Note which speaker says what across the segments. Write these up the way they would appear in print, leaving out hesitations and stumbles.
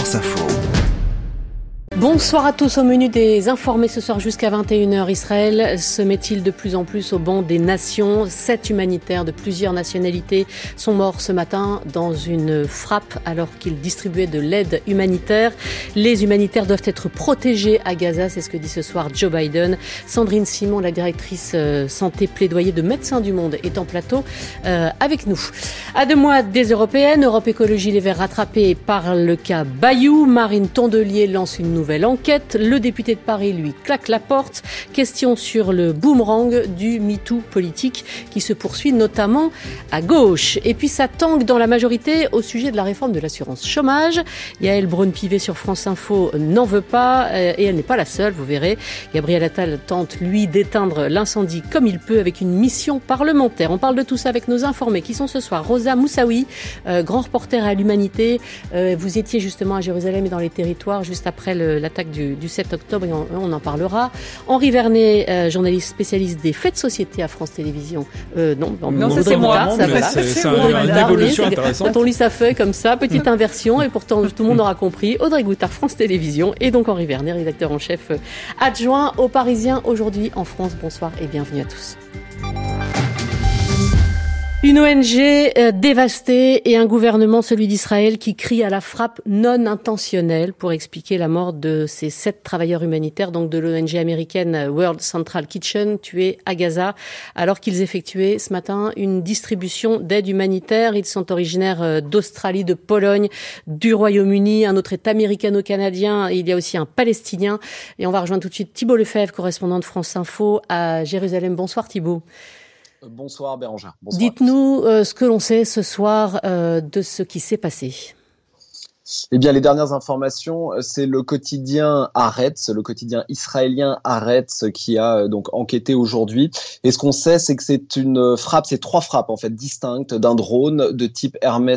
Speaker 1: France Info.
Speaker 2: Bonsoir à tous. Au menu des informés ce soir jusqu'à 21h, Israël se met-il de plus en plus au banc des nations? 7 humanitaires de plusieurs nationalités sont morts ce matin dans une frappe alors qu'ils distribuaient de l'aide humanitaire. Les humanitaires doivent être protégés à Gaza, c'est ce que dit ce soir Joe Biden. Sandrine Simon, la directrice santé plaidoyer de Médecins du Monde, est en plateau avec nous. À 2 mois des européennes, Europe Écologie Les Verts rattrapés par le cas Bayou. Marine Tondelier lance une nouvelle enquête. Le député de Paris, lui, claque la porte. Question sur le boomerang du MeToo politique qui se poursuit notamment à gauche. Et puis ça tangue dans la majorité au sujet de la réforme de l'assurance chômage. Yael Braun-Pivet sur France Info n'en veut pas et elle n'est pas la seule, vous verrez. Gabriel Attal tente, lui, d'éteindre l'incendie comme il peut avec une mission parlementaire. On parle de tout ça avec nos informés qui sont ce soir Rosa Moussaoui, grand reporter à l'Humanité. Vous étiez justement à Jérusalem et dans les territoires juste après l'attaque du 7 octobre et on en parlera. Henri Vernet, journaliste spécialiste des faits de société à France Télévisions.
Speaker 3: Non, ça c'est moi.
Speaker 2: C'est une évolution intéressante. Quand on lit sa feuille comme ça, petite inversion et pourtant tout le monde aura compris. Audrey Goutard, France Télévisions et donc Henri Vernet, rédacteur en chef adjoint aux Parisiens aujourd'hui en France. Bonsoir et bienvenue à tous. Une ONG dévastée et un gouvernement, celui d'Israël, qui crie à la frappe non intentionnelle pour expliquer la mort de ces 7 travailleurs humanitaires, donc de l'ONG américaine World Central Kitchen, tués à Gaza, alors qu'ils effectuaient ce matin une distribution d'aide humanitaire. Ils sont originaires d'Australie, de Pologne, du Royaume-Uni. Un autre est américano-canadien. Il y a aussi un Palestinien. Et on va rejoindre tout de suite Thibault Lefebvre, correspondant de France Info à Jérusalem. Bonsoir Thibault.
Speaker 4: Bonsoir Bérangère. Bonsoir.
Speaker 2: Dites-nous ce que l'on sait ce soir de ce qui s'est passé.
Speaker 4: Eh bien, les dernières informations, c'est le quotidien Haaretz, le quotidien israélien Haaretz qui a donc enquêté aujourd'hui. Et ce qu'on sait, c'est que c'est c'est 3 frappes en fait distinctes d'un drone de type Hermes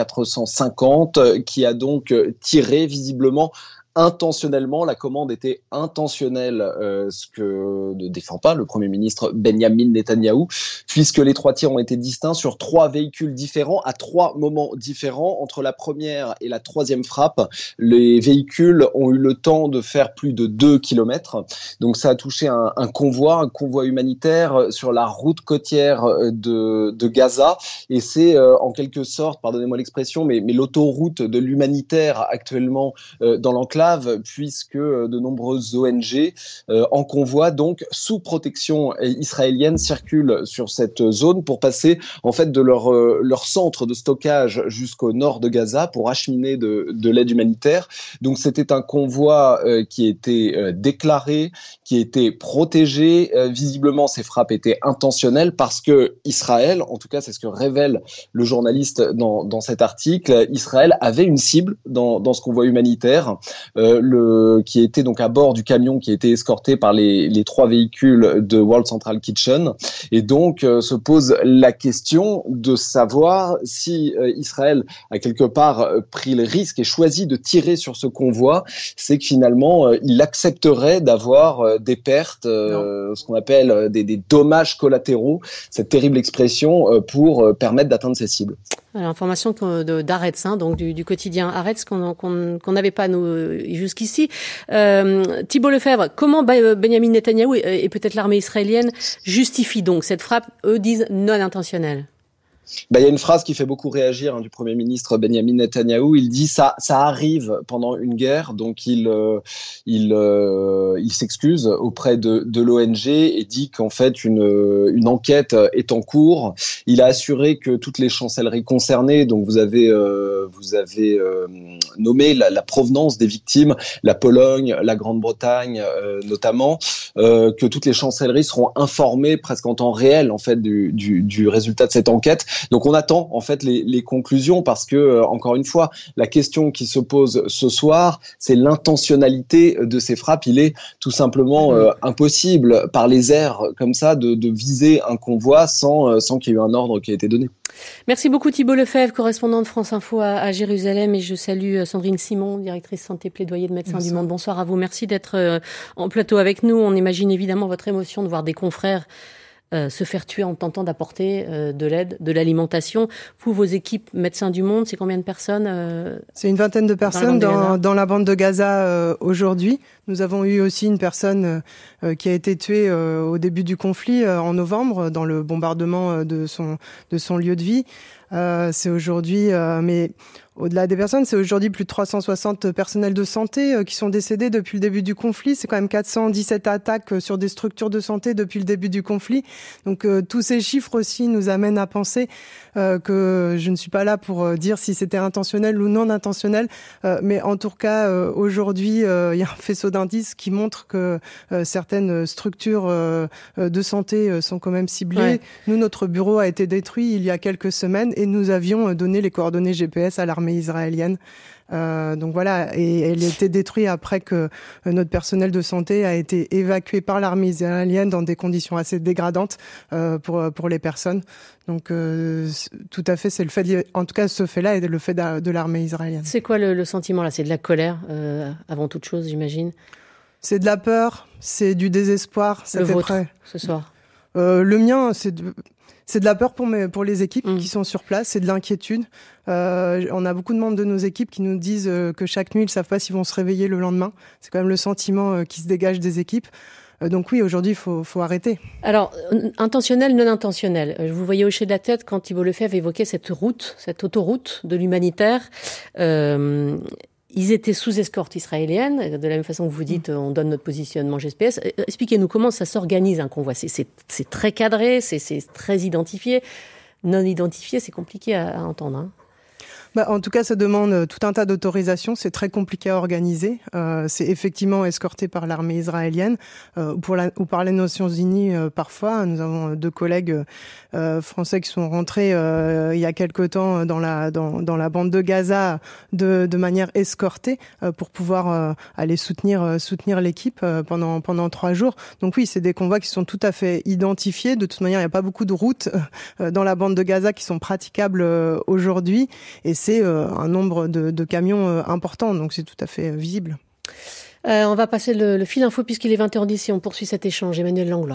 Speaker 4: 450 qui a donc tiré visiblement intentionnellement. La commande était intentionnelle, ce que ne défend pas le Premier ministre Benyamin Netanyahou, puisque les 3 tirs ont été distincts sur 3 véhicules différents à 3 moments différents. Entre la première et la 3e frappe, les véhicules ont eu le temps de faire plus de 2 kilomètres. Donc ça a touché un convoi humanitaire sur la route côtière de Gaza. Et c'est en quelque sorte, pardonnez-moi l'expression, mais l'autoroute de l'humanitaire actuellement dans l'enclave, puisque de nombreuses ONG en convoi, donc sous protection israélienne, circulent sur cette zone pour passer en fait de leur centre de stockage jusqu'au nord de Gaza pour acheminer de l'aide humanitaire. Donc c'était un convoi qui était déclaré, qui était protégé. Visiblement, ces frappes étaient intentionnelles parce que Israël, en tout cas c'est ce que révèle le journaliste dans cet article, Israël avait une cible dans ce convoi humanitaire. Qui était donc à bord du camion qui a été escorté par les 3 véhicules de World Central Kitchen. Et donc se pose la question de savoir si Israël a quelque part pris le risque et choisi de tirer sur ce convoi, c'est que finalement il accepterait d'avoir des pertes, ce qu'on appelle des dommages collatéraux, cette terrible expression, pour permettre d'atteindre ses cibles.
Speaker 2: L'information d'Haaretz, donc du quotidien Haaretz qu'on n'avait pas nous jusqu'ici. Thibault Lefebvre, comment Benyamin Netanyahou et peut-être l'armée israélienne justifient donc cette frappe, eux disent non intentionnelle?
Speaker 4: Il y a une phrase qui fait beaucoup réagir du Premier ministre Benyamin Netanyahou. Il dit ça arrive pendant une guerre, donc il s'excuse auprès de l'ONG et dit qu'en fait une enquête est en cours. Il a assuré que toutes les chancelleries concernées, donc vous avez nommé la provenance des victimes, la Pologne, la Grande-Bretagne notamment, que toutes les chancelleries seront informées presque en temps réel en fait du résultat de cette enquête. Donc on attend en fait les conclusions parce que encore une fois, la question qui se pose ce soir, c'est l'intentionnalité de ces frappes. Il est tout simplement impossible par les airs comme ça de viser un convoi sans qu'il y ait eu un ordre qui ait été donné.
Speaker 2: Merci beaucoup Thibault Lefebvre, correspondant de France Info à Jérusalem, et je salue Sandrine Simon, directrice santé plaidoyer de Médecins du Monde. Bonsoir à vous, merci d'être en plateau avec nous. On imagine évidemment votre émotion de voir des confrères se faire tuer en tentant d'apporter de l'aide, de l'alimentation. Vous, vos équipes Médecins du Monde, c'est combien de personnes
Speaker 3: C'est une vingtaine de personnes dans la bande de Gaza aujourd'hui. Nous avons eu aussi une personne qui a été tuée au début du conflit en novembre dans le bombardement de son lieu de vie. C'est aujourd'hui, mais au-delà des personnes, c'est aujourd'hui plus de 360 personnels de santé qui sont décédés depuis le début du conflit. C'est quand même 417 attaques sur des structures de santé depuis le début du conflit. Donc tous ces chiffres aussi nous amènent à penser que je ne suis pas là pour dire si c'était intentionnel ou non intentionnel. Mais en tout cas, aujourd'hui, il y a un faisceau d'indices qui montre que certaines structures de santé sont quand même ciblées. Ouais. Nous, notre bureau a été détruit il y a quelques semaines et nous avions donné les coordonnées GPS à l'armée israélienne. Donc voilà, et elle a été détruite après que notre personnel de santé a été évacué par l'armée israélienne dans des conditions assez dégradantes pour les personnes. Donc tout à fait, c'est le fait, en tout cas ce fait-là est le fait de l'armée israélienne.
Speaker 2: C'est quoi le sentiment là ? C'est de la colère avant toute chose, j'imagine ?
Speaker 3: C'est de la peur, c'est du désespoir. Ça
Speaker 2: le
Speaker 3: fait
Speaker 2: vôtre,
Speaker 3: près.
Speaker 2: Ce soir.
Speaker 3: Le mien, c'est de la peur pour les équipes qui sont sur place, c'est de l'inquiétude. On a beaucoup de membres de nos équipes qui nous disent que chaque nuit, ils ne savent pas s'ils vont se réveiller le lendemain. C'est quand même le sentiment qui se dégage des équipes. Donc oui, aujourd'hui, il faut arrêter.
Speaker 2: Alors, intentionnel, non intentionnel. Je vous voyais hocher de la tête quand Thibault Lefebvre évoquait cette autoroute de l'humanitaire. Ils étaient sous escorte israélienne, de la même façon que vous dites, on donne notre positionnement GPS. Expliquez-nous comment ça s'organise un convoi. C'est très cadré, c'est très identifié. Non identifié, c'est compliqué à entendre. Hein.
Speaker 3: En tout cas, ça demande tout un tas d'autorisations. C'est très compliqué à organiser. C'est effectivement escorté par l'armée israélienne ou par les Nations Unies parfois. Nous avons 2 collègues français qui sont rentrés il y a quelque temps dans la bande de Gaza de manière escortée pour pouvoir aller soutenir l'équipe pendant 3 jours. Donc oui, c'est des convois qui sont tout à fait identifiés. De toute manière, il n'y a pas beaucoup de routes dans la bande de Gaza qui sont praticables aujourd'hui. Et c'est un nombre de camions important, donc c'est tout à fait visible.
Speaker 2: On va passer le fil info puisqu'il est 20h10 et on poursuit cet échange. Emmanuel Langlois.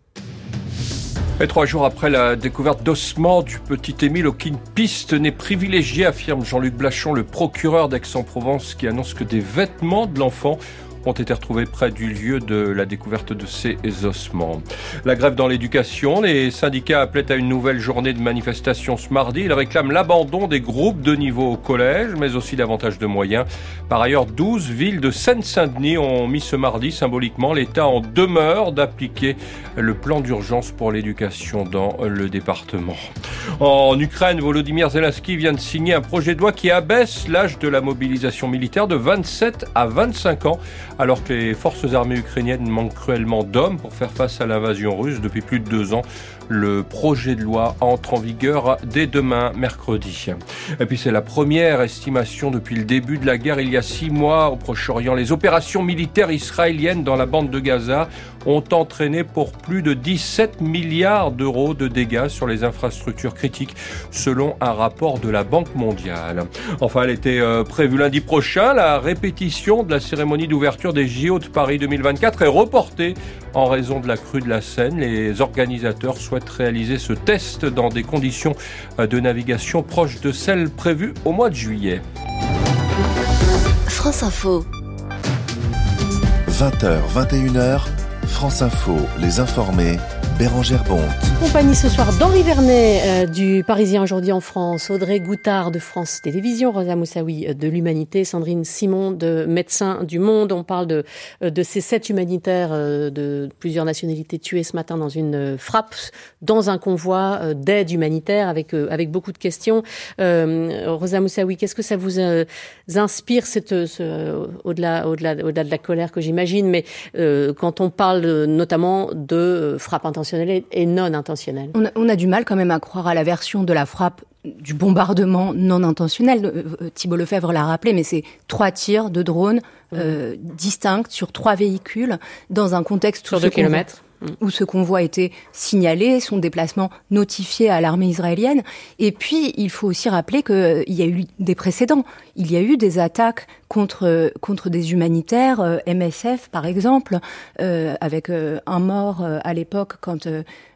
Speaker 1: Et 3 jours après la découverte d'ossements du petit Émile, aucune piste n'est privilégiée, affirme Jean-Luc Blachon, le procureur d'Aix-en-Provence, qui annonce que des vêtements de l'enfant ont été retrouvés près du lieu de la découverte de ces ossements. La grève dans l'éducation, les syndicats appelaient à une nouvelle journée de manifestation ce mardi. Ils réclament l'abandon des groupes de niveau au collège, mais aussi davantage de moyens. Par ailleurs, 12 villes de Seine-Saint-Denis ont mis ce mardi symboliquement l'État en demeure d'appliquer le plan d'urgence pour l'éducation dans le département. En Ukraine, Volodymyr Zelensky vient de signer un projet de loi qui abaisse l'âge de la mobilisation militaire de 27 à 25 ans. Alors que les forces armées ukrainiennes manquent cruellement d'hommes pour faire face à l'invasion russe depuis plus de 2 ans. Le projet de loi entre en vigueur dès demain, mercredi. Et puis c'est la première estimation depuis le début de la guerre, il y a 6 mois, au Proche-Orient. Les opérations militaires israéliennes dans la bande de Gaza ont entraîné pour plus de 17 milliards d'euros de dégâts sur les infrastructures critiques, selon un rapport de la Banque mondiale. Enfin, elle était prévue lundi prochain. La répétition de la cérémonie d'ouverture des JO de Paris 2024 est reportée en raison de la crue de la Seine. Les organisateurs souhaitent réaliser ce test dans des conditions de navigation proches de celles prévues au mois de juillet.
Speaker 5: France Info.
Speaker 6: 20h, 21h, France Info, les informés, Bérangère Bonte.
Speaker 2: Compagnie ce soir d'Henri Vernet du Parisien aujourd'hui en France, Audrey Goutard de France Télévisions, Rosa Moussaoui de l'Humanité, Sandrine Simon de Médecins du Monde. On parle de ces 7 humanitaires de plusieurs nationalités tués ce matin dans une frappe, dans un convoi d'aide humanitaire avec beaucoup de questions. Rosa Moussaoui, qu'est-ce que ça vous inspire au-delà de la colère que j'imagine, mais quand on parle notamment de frappe intentionnelle et non intentionnelle.
Speaker 7: On a du mal quand même à croire à la version de la frappe du bombardement non intentionnel. Thibault Lefebvre l'a rappelé, mais c'est 3 tirs de drone distincts sur 3 véhicules dans un contexte
Speaker 2: sur 2 kilomètres.
Speaker 7: Où ce convoi a été signalé, son déplacement notifié à l'armée israélienne. Et puis, il faut aussi rappeler qu'il y a eu des précédents. Il y a eu des attaques contre des humanitaires, MSF par exemple, avec un mort à l'époque quand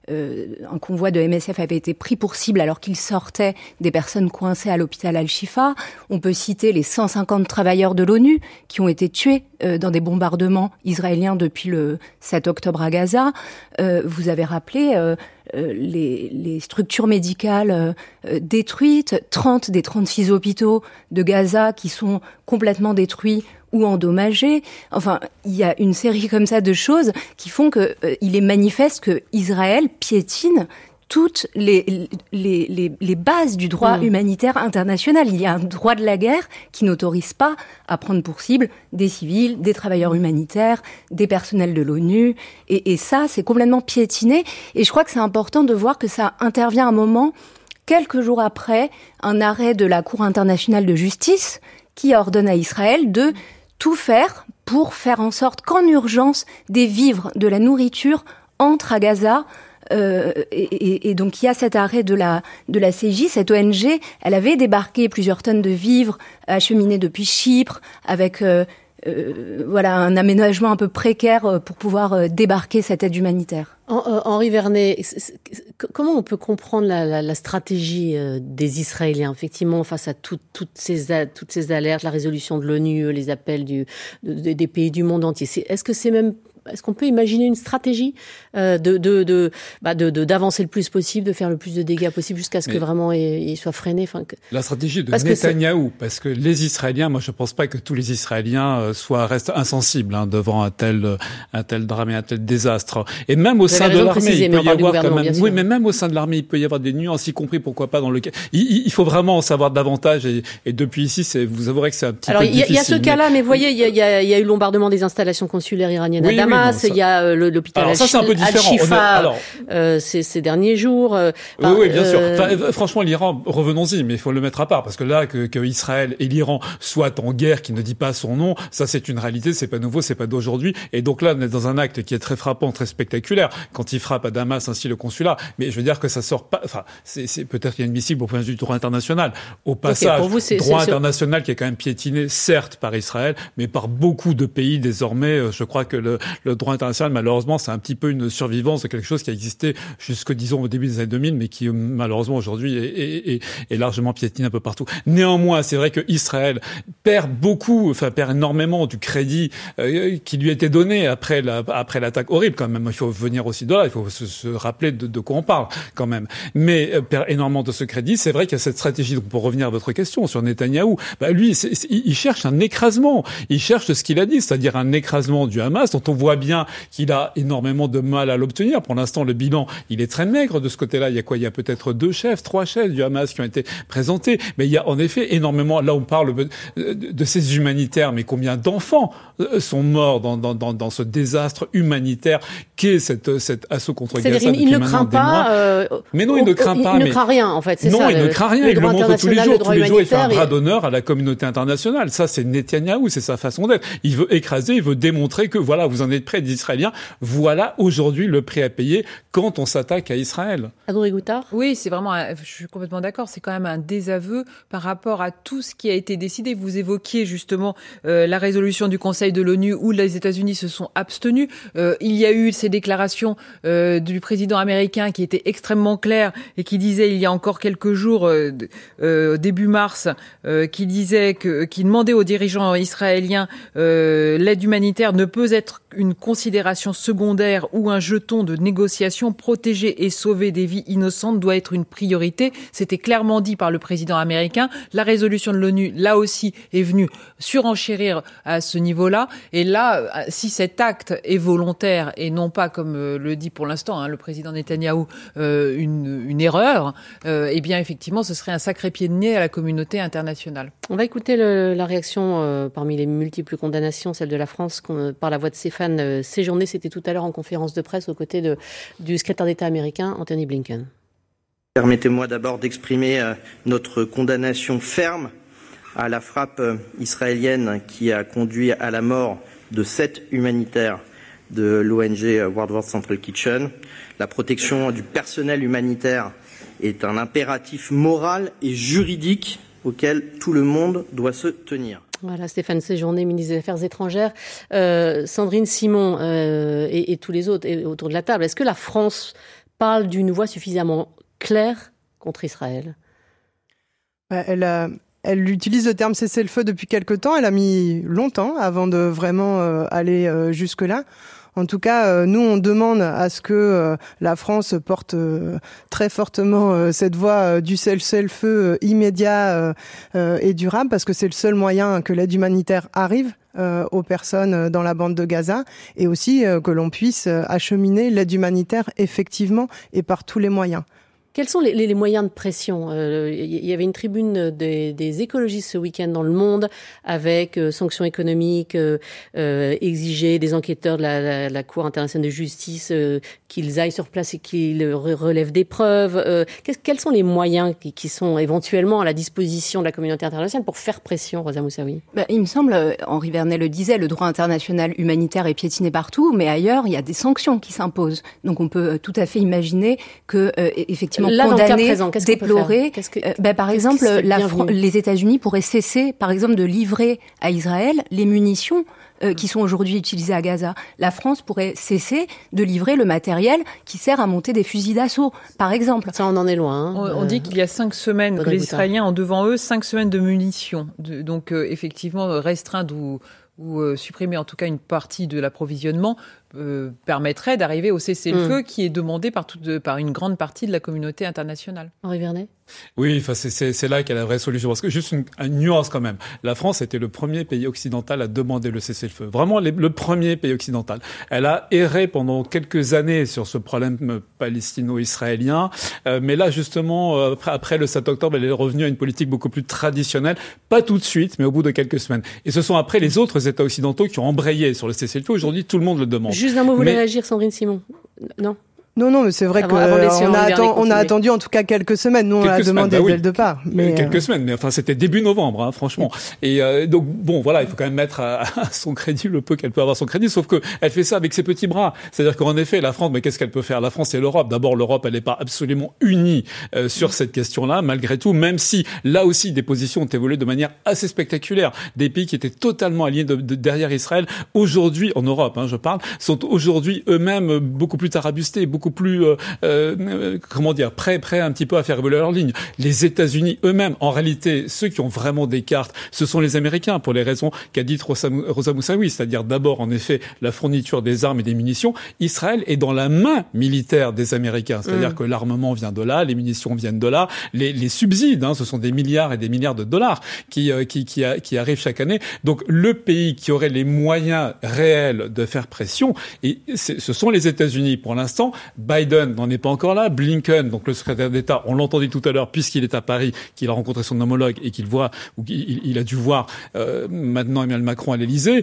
Speaker 7: un convoi de MSF avait été pris pour cible alors qu'il sortait des personnes coincées à l'hôpital Al-Shifa. On peut citer les 150 travailleurs de l'ONU qui ont été tués dans des bombardements israéliens depuis le 7 octobre à Gaza. Vous avez rappelé les structures médicales détruites, 30 des 36 hôpitaux de Gaza qui sont complètement détruits ou endommagés. Enfin, il y a une série comme ça de choses qui font que il est manifeste que Israël piétine toutes les bases du droit humanitaire international. Il y a un droit de la guerre qui n'autorise pas à prendre pour cible des civils, des travailleurs humanitaires, des personnels de l'ONU. Et ça, c'est complètement piétiné. Et je crois que c'est important de voir que ça intervient à un moment, quelques jours après, un arrêt de la Cour internationale de justice qui ordonne à Israël de tout faire pour faire en sorte qu'en urgence, des vivres, de la nourriture entrent à Gaza. Et donc il y a cet arrêt de la CJ, cette ONG, elle avait débarqué plusieurs tonnes de vivres acheminées depuis Chypre avec un aménagement un peu précaire pour pouvoir débarquer cette aide humanitaire.
Speaker 2: Henri Vernet, comment on peut comprendre la stratégie des Israéliens, effectivement, face à toutes ces alertes, la résolution de l'ONU, les appels des pays du monde entier. Est-ce qu'on peut imaginer une stratégie d'avancer le plus possible, de faire le plus de dégâts possible jusqu'à ce que vraiment il soit freiné?
Speaker 5: La stratégie de Netanyahou, parce que les Israéliens, moi je pense pas que tous les Israéliens restent insensibles devant un tel drame et un tel désastre. Et même au sein de l'armée, il peut y avoir quand même, oui, mais même au sein de l'armée, il peut y avoir des nuances, y compris pourquoi pas dans le cas. Il faut vraiment en savoir davantage. Et depuis ici, vous avouerez que c'est un petit peu difficile.
Speaker 2: Il y a ce cas-là, mais vous voyez, il y a eu le bombardement des installations consulaires iraniennes à Damas. Il y a l'hôpital Al-Shifa ces derniers jours.
Speaker 5: Oui, bien sûr. Franchement, l'Iran, revenons-y, mais il faut le mettre à part, parce que là, que Israël et l'Iran soient en guerre, qui ne dit pas son nom, ça c'est une réalité, c'est pas nouveau, c'est pas d'aujourd'hui. Et donc là, on est dans un acte qui est très frappant, très spectaculaire, quand il frappe à Damas ainsi le consulat. Mais je veux dire que ça sort pas. Enfin, c'est peut-être inadmissible au point de vue du droit international. Au passage, droit international qui est quand même piétiné, certes par Israël, mais par beaucoup de pays désormais. Je crois que le droit international, malheureusement, c'est un petit peu une survivance de quelque chose qui a existé jusque, disons, au début des années 2000, mais qui, malheureusement, aujourd'hui, est largement piétiné un peu partout. Néanmoins, c'est vrai que Israël perd énormément du crédit qui lui a été donné après l'attaque horrible, quand même. Il faut venir aussi de là, il faut se rappeler de quoi on parle, quand même. Mais perd énormément de ce crédit. C'est vrai qu'il y a cette stratégie, donc pour revenir à votre question sur Netanyahou, lui, il cherche un écrasement. Il cherche ce qu'il a dit, c'est-à-dire un écrasement du Hamas, dont on voit bien qu'il a énormément de mal à l'obtenir. Pour l'instant, le bilan, il est très maigre de ce côté-là. Il y a peut-être 3 chefs du Hamas qui ont été présentés. Mais il y a en effet énormément, là on parle de ces humanitaires, mais combien d'enfants sont morts dans ce désastre humanitaire qu'est cet assaut contre Gaza depuis maintenant des mois. Mais non, il ne craint pas.
Speaker 2: Il ne craint rien, en fait, c'est ça.
Speaker 5: Non, il ne craint rien. Il le montre tous les jours. Tous les jours, il fait un bras d'honneur à la communauté internationale. Ça, c'est Netanyahou, c'est sa façon d'être. Il veut écraser, il veut démontrer que voilà, vous en êtes près des Israéliens. Voilà aujourd'hui le prix à payer quand on s'attaque à Israël.
Speaker 2: Adoré Goutard.
Speaker 8: Oui, c'est vraiment, je suis complètement d'accord, c'est quand même un désaveu par rapport à tout ce qui a été décidé. Vous évoquiez justement la résolution du Conseil de l'ONU où les États-Unis se sont abstenus. Il y a eu ces déclarations du président américain qui étaient extrêmement claires et qui disait il y a encore quelques jours, début mars, qui disait qui demandait aux dirigeants israéliens l'aide humanitaire ne peut être une considération secondaire ou un jeton de négociation. Protéger et sauver des vies innocentes doit être une priorité. C'était clairement dit par le président américain. La résolution de l'ONU, là aussi, est venue surenchérir à ce niveau-là. Et là, si cet acte est volontaire et non pas, comme le dit pour l'instant le président Netanyahou, une erreur, eh bien, effectivement, ce serait un sacré pied de nez à la communauté internationale.
Speaker 2: On va écouter la réaction parmi les multiples condamnations, celle de la France par la voix de Stéphane Séjourné. C'était tout à l'heure en conférence de presse aux côtés du secrétaire d'État américain, Anthony Blinken.
Speaker 9: Permettez-moi d'abord d'exprimer notre condamnation ferme à la frappe israélienne qui a conduit à la mort de 7 humanitaires de l'ONG World War Central Kitchen. La protection du personnel humanitaire est un impératif moral et juridique auquel tout le monde doit se tenir.
Speaker 2: Voilà, Stéphane Séjourné, ministre des Affaires étrangères. Sandrine Simon et tous les autres autour de la table, est-ce que la France parle d'une voix suffisamment claire contre Israël?
Speaker 3: Elle utilise le terme cessez-le-feu depuis quelque temps. Elle a mis longtemps avant de vraiment aller jusque-là. En tout cas, nous, on demande à ce que la France porte très fortement cette voie du cessez-le-feu immédiat et durable, parce que c'est le seul moyen que l'aide humanitaire arrive aux personnes dans la bande de Gaza, et aussi que l'on puisse acheminer l'aide humanitaire effectivement et par tous les moyens.
Speaker 2: Quels sont les moyens de pression? Il y avait une tribune des écologistes ce week-end dans Le Monde avec sanctions économiques, exiger des enquêteurs de la Cour internationale de justice qu'ils aillent sur place et qu'ils relèvent des preuves. Quels sont les moyens qui sont éventuellement à la disposition de la communauté internationale pour faire pression, Rosa Moussaoui?
Speaker 7: Il me semble, Henri Vernet le disait, le droit international humanitaire est piétiné partout, mais ailleurs, il y a des sanctions qui s'imposent. Donc on peut tout à fait imaginer que, effectivement,
Speaker 2: là,
Speaker 7: condamner,
Speaker 2: déplorer.
Speaker 7: Par exemple, les États-Unis pourraient cesser, par exemple, de livrer à Israël les munitions qui sont aujourd'hui utilisées à Gaza. La France pourrait cesser de livrer le matériel qui sert à monter des fusils d'assaut, par exemple.
Speaker 2: Ça, on en est loin.
Speaker 8: On dit qu'il y a 5 semaines, que les Israéliens ont devant eux 5 semaines de munitions. Donc, effectivement, restreindre ou supprimer en tout cas une partie de l'approvisionnement permettrait d'arriver au cessez-le-feu qui est demandé par une grande partie de la communauté internationale.
Speaker 2: Henri Vernet?
Speaker 5: Oui, c'est là qu'il y a la vraie solution. Parce que juste une nuance quand même. La France était le premier pays occidental à demander le cessez-le-feu. Vraiment le premier pays occidental. Elle a erré pendant quelques années sur ce problème palestino-israélien. Mais là, justement, après le 7 octobre, elle est revenue à une politique beaucoup plus traditionnelle. Pas tout de suite, mais au bout de quelques semaines. Et ce sont après les autres États occidentaux qui ont embrayé sur le cessez-le-feu. Aujourd'hui, tout le monde le demande.
Speaker 2: Juste un mot, vous voulez réagir, Sandrine Simon? Non?
Speaker 3: Non, mais c'est vrai qu'on a attendu en tout cas quelques semaines. Nous, on l'a demandé dès le départ.
Speaker 5: Quelques semaines, mais enfin, c'était début novembre, franchement. Et donc, bon, voilà, il faut quand même mettre à son crédit le peu qu'elle peut avoir son crédit, sauf que elle fait ça avec ses petits bras. C'est-à-dire qu'en effet, la France, mais qu'est-ce qu'elle peut faire? La France et l'Europe. D'abord, l'Europe, elle n'est pas absolument unie sur cette question-là, malgré tout, même si, là aussi, des positions ont évolué de manière assez spectaculaire. Des pays qui étaient totalement alignés derrière Israël, aujourd'hui, en Europe, je parle, sont aujourd'hui eux-mêmes beaucoup plus tarabustés, beaucoup plus prêts un petit peu à faire évoluer leur ligne. Les États-Unis eux-mêmes, en réalité, ceux qui ont vraiment des cartes, ce sont les Américains, pour les raisons qu'a dites Rosa Moussaoui, c'est-à-dire d'abord, en effet, la fourniture des armes et des munitions. Israël est dans la main militaire des Américains, c'est-à-dire que l'armement vient de là, les munitions viennent de là, les subsides, ce sont des milliards et des milliards de dollars qui arrivent chaque année. Donc, le pays qui aurait les moyens réels de faire pression, et ce sont les États-Unis pour l'instant. Biden n'en est pas encore là. Blinken, donc le secrétaire d'État, on l'entendit tout à l'heure, puisqu'il est à Paris, qu'il a rencontré son homologue et qu'il a dû voir maintenant Emmanuel Macron à l'Élysée.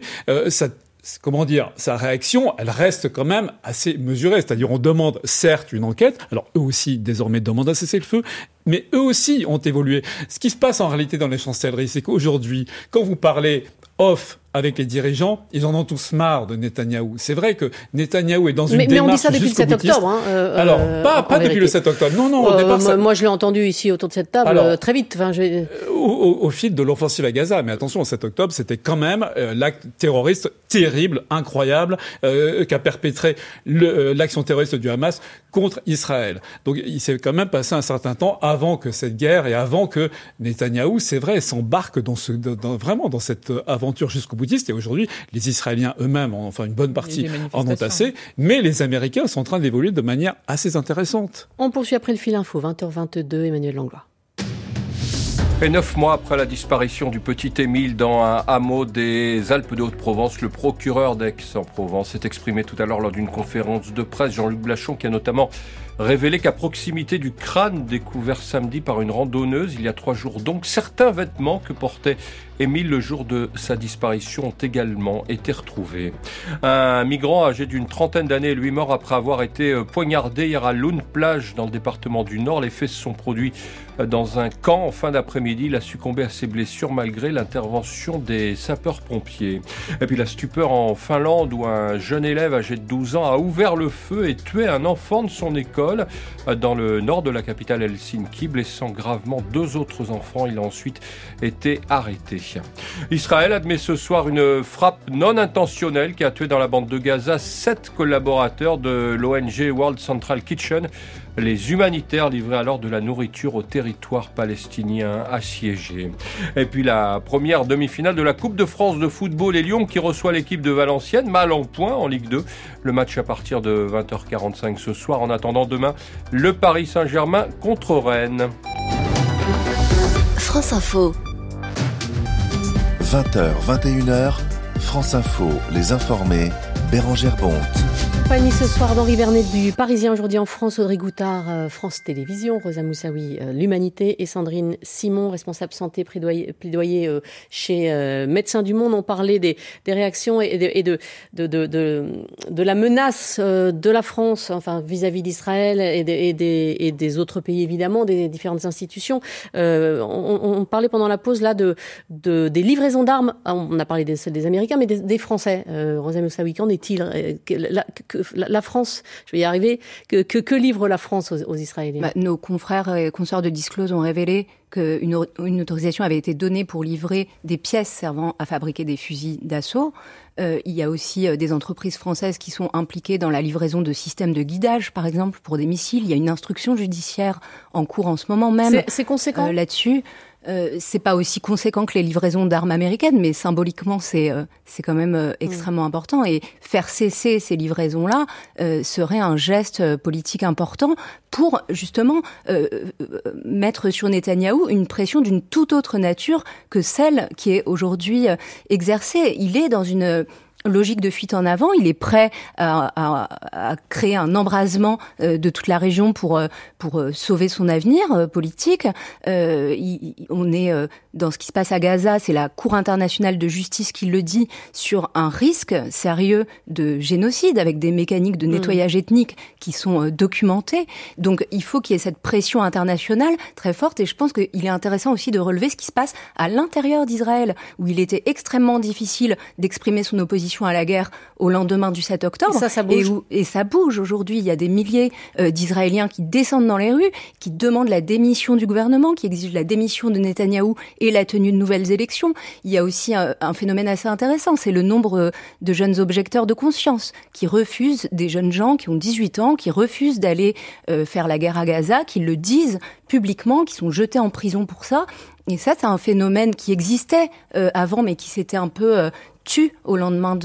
Speaker 5: Sa réaction, elle reste quand même assez mesurée. C'est-à-dire, on demande certes une enquête. Alors, eux aussi, désormais, demandent à cesser le feu. Mais eux aussi ont évolué. Ce qui se passe en réalité dans les chancelleries, c'est qu'aujourd'hui, quand vous parlez off avec les dirigeants, ils en ont tous marre de Netanyahou. C'est vrai que Netanyahou est dans une démarche
Speaker 2: mais on dit ça depuis le 7 octobre.
Speaker 5: Alors, pas depuis le 7 octobre. Non, au départ,
Speaker 2: moi, je l'ai entendu ici autour de cette table très vite.
Speaker 5: Au fil de l'offensive à Gaza. Mais attention, le 7 octobre, c'était quand même l'acte terroriste terrible, incroyable, qu'a perpétré l'action terroriste du Hamas contre Israël. Donc, il s'est quand même passé un certain temps avant que cette guerre et avant que Netanyahou, c'est vrai, s'embarque vraiment dans cette aventure jusqu'au boutiste. Et aujourd'hui, les Israéliens eux-mêmes, une bonne partie en ont assez, mais les Américains sont en train d'évoluer de manière assez intéressante.
Speaker 2: On poursuit après le fil info, 20h22, Emmanuel Langlois.
Speaker 1: Et 9 mois après la disparition du petit Émile dans un hameau des Alpes de Haute-Provence, le procureur d'Aix-en-Provence s'est exprimé tout à l'heure lors d'une conférence de presse. Jean-Luc Blachon qui a notamment révélé qu'à proximité du crâne découvert samedi par une randonneuse, il y a 3 jours donc, certains vêtements que portait Émile le jour de sa disparition ont également été retrouvés. Un migrant âgé d'une 30aine d'années, lui mort après avoir été poignardé hier à Loun Plage dans le département du Nord. Les faits se sont produits dans un camp en fin d'après-midi. Il a succombé à ses blessures malgré l'intervention des sapeurs-pompiers. Et puis la stupeur en Finlande où un jeune élève âgé de 12 ans a ouvert le feu et tué un enfant de son école dans le nord de la capitale Helsinki, blessant gravement 2 autres enfants. Il a ensuite été arrêté. Israël admet ce soir une frappe non intentionnelle qui a tué dans la bande de Gaza 7 collaborateurs de l'ONG World Central Kitchen. Les humanitaires livraient alors de la nourriture au territoire palestinien assiégé. Et puis la première demi-finale de la Coupe de France de football, les Lions qui reçoit l'équipe de Valenciennes, mal en point en Ligue 2. Le match à partir de 20h45 ce soir. En attendant demain, le Paris Saint-Germain contre Rennes.
Speaker 6: France Info. 20h, 21h, France Info, les informés, Bérangère Bonte.
Speaker 2: Compagnie ce soir d'Henri Vernet du Parisien aujourd'hui en France, Audrey Goutard, France Télévisions, Rosa Moussaoui, l'Humanité et Sandrine Simon, responsable santé plaidoyer chez Médecins du Monde. On parlait des réactions et de la menace de la France, enfin vis-à-vis d'Israël et des autres pays évidemment, des différentes institutions. On parlait pendant la pause là des livraisons d'armes. On a parlé des Américains, mais des Français. Rosa Moussaoui, qu'en est-il? La France, je vais y arriver, que livre la France aux Israéliens?
Speaker 7: Nos confrères et consoeurs de Disclose ont révélé qu'une autorisation avait été donnée pour livrer des pièces servant à fabriquer des fusils d'assaut. Il y a aussi des entreprises françaises qui sont impliquées dans la livraison de systèmes de guidage, par exemple, pour des missiles. Il y a une instruction judiciaire en cours en ce moment même.
Speaker 2: C'est conséquent
Speaker 7: là-dessus. C'est pas aussi conséquent que les livraisons d'armes américaines, mais symboliquement c'est quand même extrêmement important. Et faire cesser ces livraisons-là serait un geste politique important pour justement mettre sur Netanyahou une pression d'une toute autre nature que celle qui est aujourd'hui exercée. Il est dans une logique de fuite en avant, il est prêt à créer un embrasement de toute la région pour sauver son avenir politique. On est dans ce qui se passe à Gaza, c'est la Cour internationale de justice qui le dit, sur un risque sérieux de génocide avec des mécaniques de nettoyage ethnique qui sont documentées. Donc il faut qu'il y ait cette pression internationale très forte et je pense qu'il est intéressant aussi de relever ce qui se passe à l'intérieur d'Israël où il était extrêmement difficile d'exprimer son opposition à la guerre au lendemain du 7 octobre.
Speaker 2: Ça bouge.
Speaker 7: Et ça bouge aujourd'hui. Il y a des milliers d'Israéliens qui descendent dans les rues, qui demandent la démission du gouvernement, qui exigent la démission de Netanyahou et la tenue de nouvelles élections. Il y a aussi un phénomène assez intéressant, c'est le nombre de jeunes objecteurs de conscience qui refusent, des jeunes gens qui ont 18 ans, qui refusent d'aller faire la guerre à Gaza, qui le disent publiquement, qui sont jetés en prison pour ça. Et ça, c'est un phénomène qui existait avant, mais qui s'était un peu tue au lendemain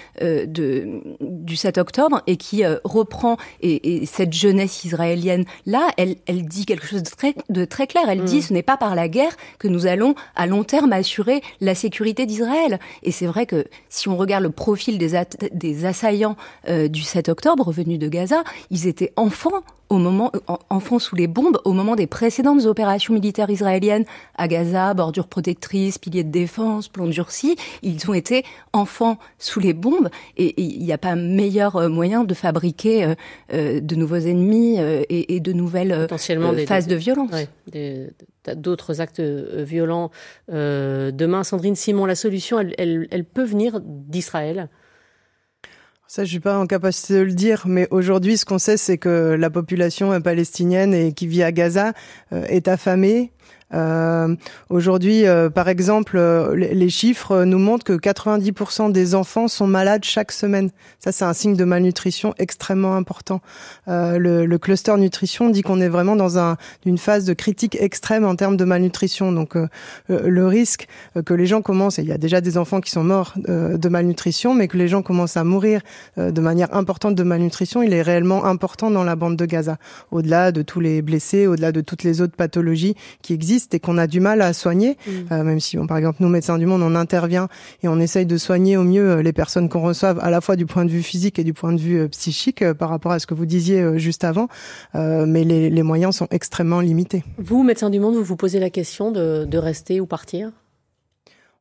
Speaker 7: du 7 octobre et qui reprend et cette jeunesse israélienne là, elle dit quelque chose de très clair. Elle dit ce n'est pas par la guerre que nous allons à long terme assurer la sécurité d'Israël. Et c'est vrai que si on regarde le profil des assaillants du 7 octobre venus de Gaza, ils étaient enfants sous les bombes au moment des précédentes opérations militaires israéliennes à Gaza, bordures protectrices, piliers de défense, plomb durci. Ils ont été enfants sous les bombes et il n'y a pas meilleur moyen de fabriquer de nouveaux ennemis et de nouvelles phases de violence.
Speaker 2: Ouais, d'autres actes violents demain. Sandrine Simon, la solution, elle peut venir d'Israël?
Speaker 3: Ça, je suis pas en capacité de le dire, mais aujourd'hui, ce qu'on sait, c'est que la population palestinienne et qui vit à Gaza est affamée. Aujourd'hui, par exemple, les chiffres nous montrent que 90% des enfants sont malades chaque semaine. Ça, c'est un signe de malnutrition extrêmement important. Le cluster nutrition dit qu'on est vraiment dans une phase de critique extrême en termes de malnutrition. Donc, le risque que les gens commencent, et il y a déjà des enfants qui sont morts de malnutrition, mais que les gens commencent à mourir de manière importante de malnutrition, il est réellement important dans la bande de Gaza. Au-delà de tous les blessés, au-delà de toutes les autres pathologies qui existent et qu'on a du mal à soigner, même si, par exemple, nous, Médecins du Monde, on intervient et on essaye de soigner au mieux les personnes qu'on reçoit, à la fois du point de vue physique et du point de vue psychique, par rapport à ce que vous disiez juste avant, mais les moyens sont extrêmement limités.
Speaker 2: Vous, Médecins du Monde, vous vous posez la question de rester ou partir ?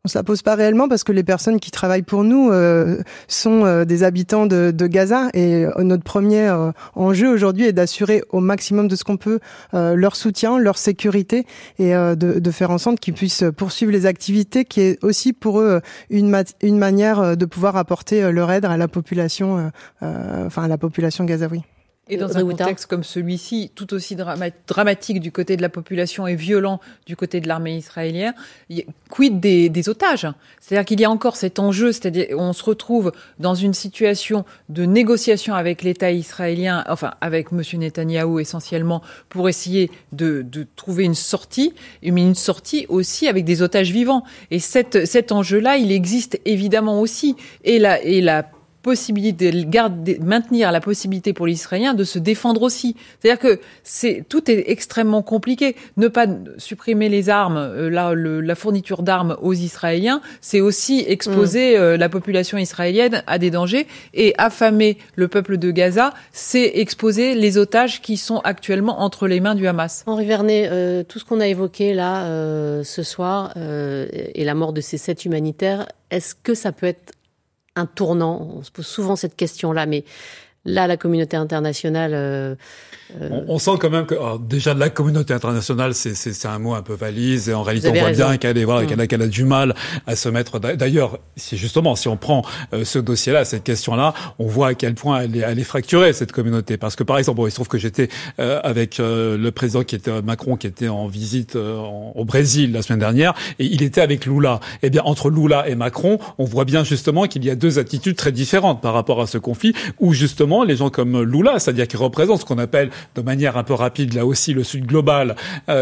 Speaker 3: On se la pose pas réellement parce que les personnes qui travaillent pour nous sont des habitants de Gaza et notre premier enjeu aujourd'hui est d'assurer au maximum de ce qu'on peut leur soutien, leur sécurité et de faire en sorte qu'ils puissent poursuivre les activités qui est aussi pour eux une manière de pouvoir apporter leur aide à la population, à la population gazaoui.
Speaker 8: Et dans un contexte comme celui-ci, tout aussi dramatique du côté de la population et violent du côté de l'armée israélienne, quid des otages ? C'est-à-dire qu'il y a encore cet enjeu, c'est-à-dire on se retrouve dans une situation de négociation avec l'État israélien, enfin avec M. Netanyahou essentiellement, pour essayer de trouver une sortie, mais une sortie aussi avec des otages vivants. Et cet enjeu-là, il existe évidemment aussi. Et la possibilité de maintenir la possibilité pour les Israéliens de se défendre aussi. C'est-à-dire que tout est extrêmement compliqué. Ne pas supprimer les armes, la fourniture d'armes aux Israéliens, c'est aussi exposer la population israélienne à des dangers, et affamer le peuple de Gaza, c'est exposer les otages qui sont actuellement entre les mains du Hamas.
Speaker 2: Henri Vernet, tout ce qu'on a évoqué là ce soir et la mort de ces 7 humanitaires, est-ce que ça peut être un tournant? On se pose souvent cette question-là, mais là, la communauté internationale...
Speaker 5: On sent quand même que déjà la communauté internationale, c'est un mot un peu valise, et en réalité on voit bien qu'elle a du mal à se mettre. D'ailleurs, si on prend ce dossier-là, cette question-là, on voit à quel point elle est fracturée, cette communauté. Parce que par exemple, il se trouve que j'étais avec le président Macron qui était en visite au Brésil la semaine dernière, et il était avec Lula. Eh bien, entre Lula et Macron, on voit bien justement qu'il y a deux attitudes très différentes par rapport à ce conflit, où justement les gens comme Lula, c'est-à-dire qui représentent ce qu'on appelle de manière un peu rapide, là aussi, le Sud global,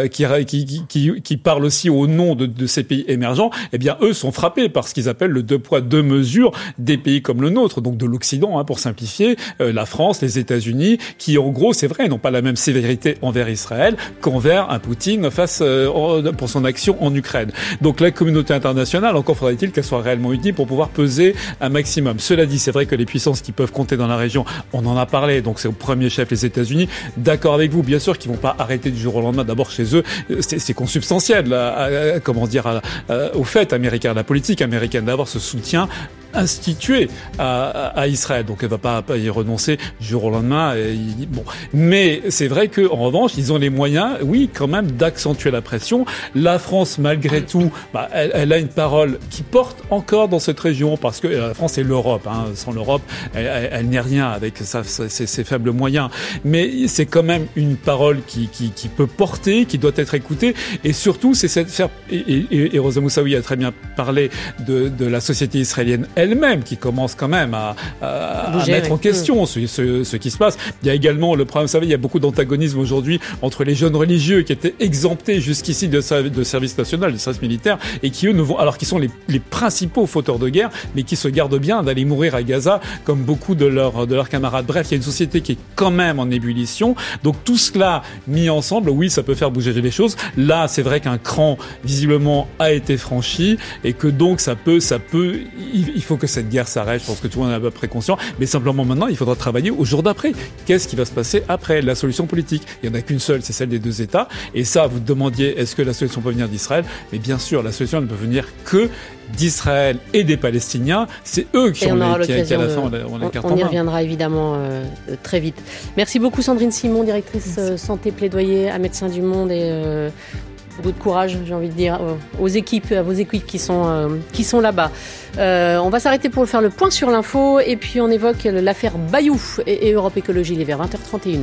Speaker 5: qui parle aussi au nom de ces pays émergents, eh bien, eux sont frappés par ce qu'ils appellent le 2 poids 2 mesures des pays comme le nôtre, donc de l'Occident, pour simplifier, la France, les États-Unis, qui, en gros, c'est vrai, n'ont pas la même sévérité envers Israël qu'envers un Poutine pour son action en Ukraine. Donc, la communauté internationale, encore faudrait-il qu'elle soit réellement unie pour pouvoir peser un maximum. Cela dit, c'est vrai que les puissances qui peuvent compter dans la région, on en a parlé, donc c'est au premier chef les États-Unis. D'accord avec vous, bien sûr qu'ils vont pas arrêter du jour au lendemain. D'abord, chez eux, c'est consubstantiel, au fait américain, à la politique américaine, d'avoir ce soutien institué à Israël. Donc elle va pas y renoncer du jour au lendemain. Mais c'est vrai que en revanche, ils ont les moyens, oui, quand même, d'accentuer la pression. La France, malgré tout, elle a une parole qui porte encore dans cette région, parce que la France c'est l'Europe. Sans l'Europe, elle n'est rien avec ses faibles moyens. Mais c'est quand même une parole qui peut porter, qui doit être écoutée. Et surtout, c'est et Rosa Moussaoui a très bien parlé de la société israélienne elle-même, qui commence quand même à mettre en question ce qui se passe. Il y a également le problème, vous savez, il y a beaucoup d'antagonisme aujourd'hui entre les jeunes religieux qui étaient exemptés jusqu'ici de service national, de service militaire, et qui eux ne vont, alors qu'ils sont les principaux fauteurs de guerre, mais qui se gardent bien d'aller mourir à Gaza, comme beaucoup de leurs camarades. Bref, il y a une société qui est quand même en ébullition. Donc tout cela mis ensemble, oui, ça peut faire bouger les choses. Là, c'est vrai qu'un cran, visiblement, a été franchi, et que donc il faut que cette guerre s'arrête. Je pense que tout le monde est à peu près conscient. Mais simplement maintenant, il faudra travailler au jour d'après. Qu'est-ce qui va se passer après? La solution politique, il n'y en a qu'une seule, c'est celle des deux États. Et ça, vous demandiez, est-ce que la solution peut venir d'Israël? Mais bien sûr, la solution ne peut venir que d'Israël et des Palestiniens. C'est eux qui ont à la fin, on les carte en main.
Speaker 2: On y reviendra évidemment très vite. Merci beaucoup Sandrine Simon, directrice santé plaidoyer à Médecins du Monde, et beaucoup de courage, j'ai envie de dire, à vos équipes qui sont là-bas. On va s'arrêter pour faire le point sur l'info, et puis on évoque l'affaire Bayou et Europe Écologie, les vers 20h31.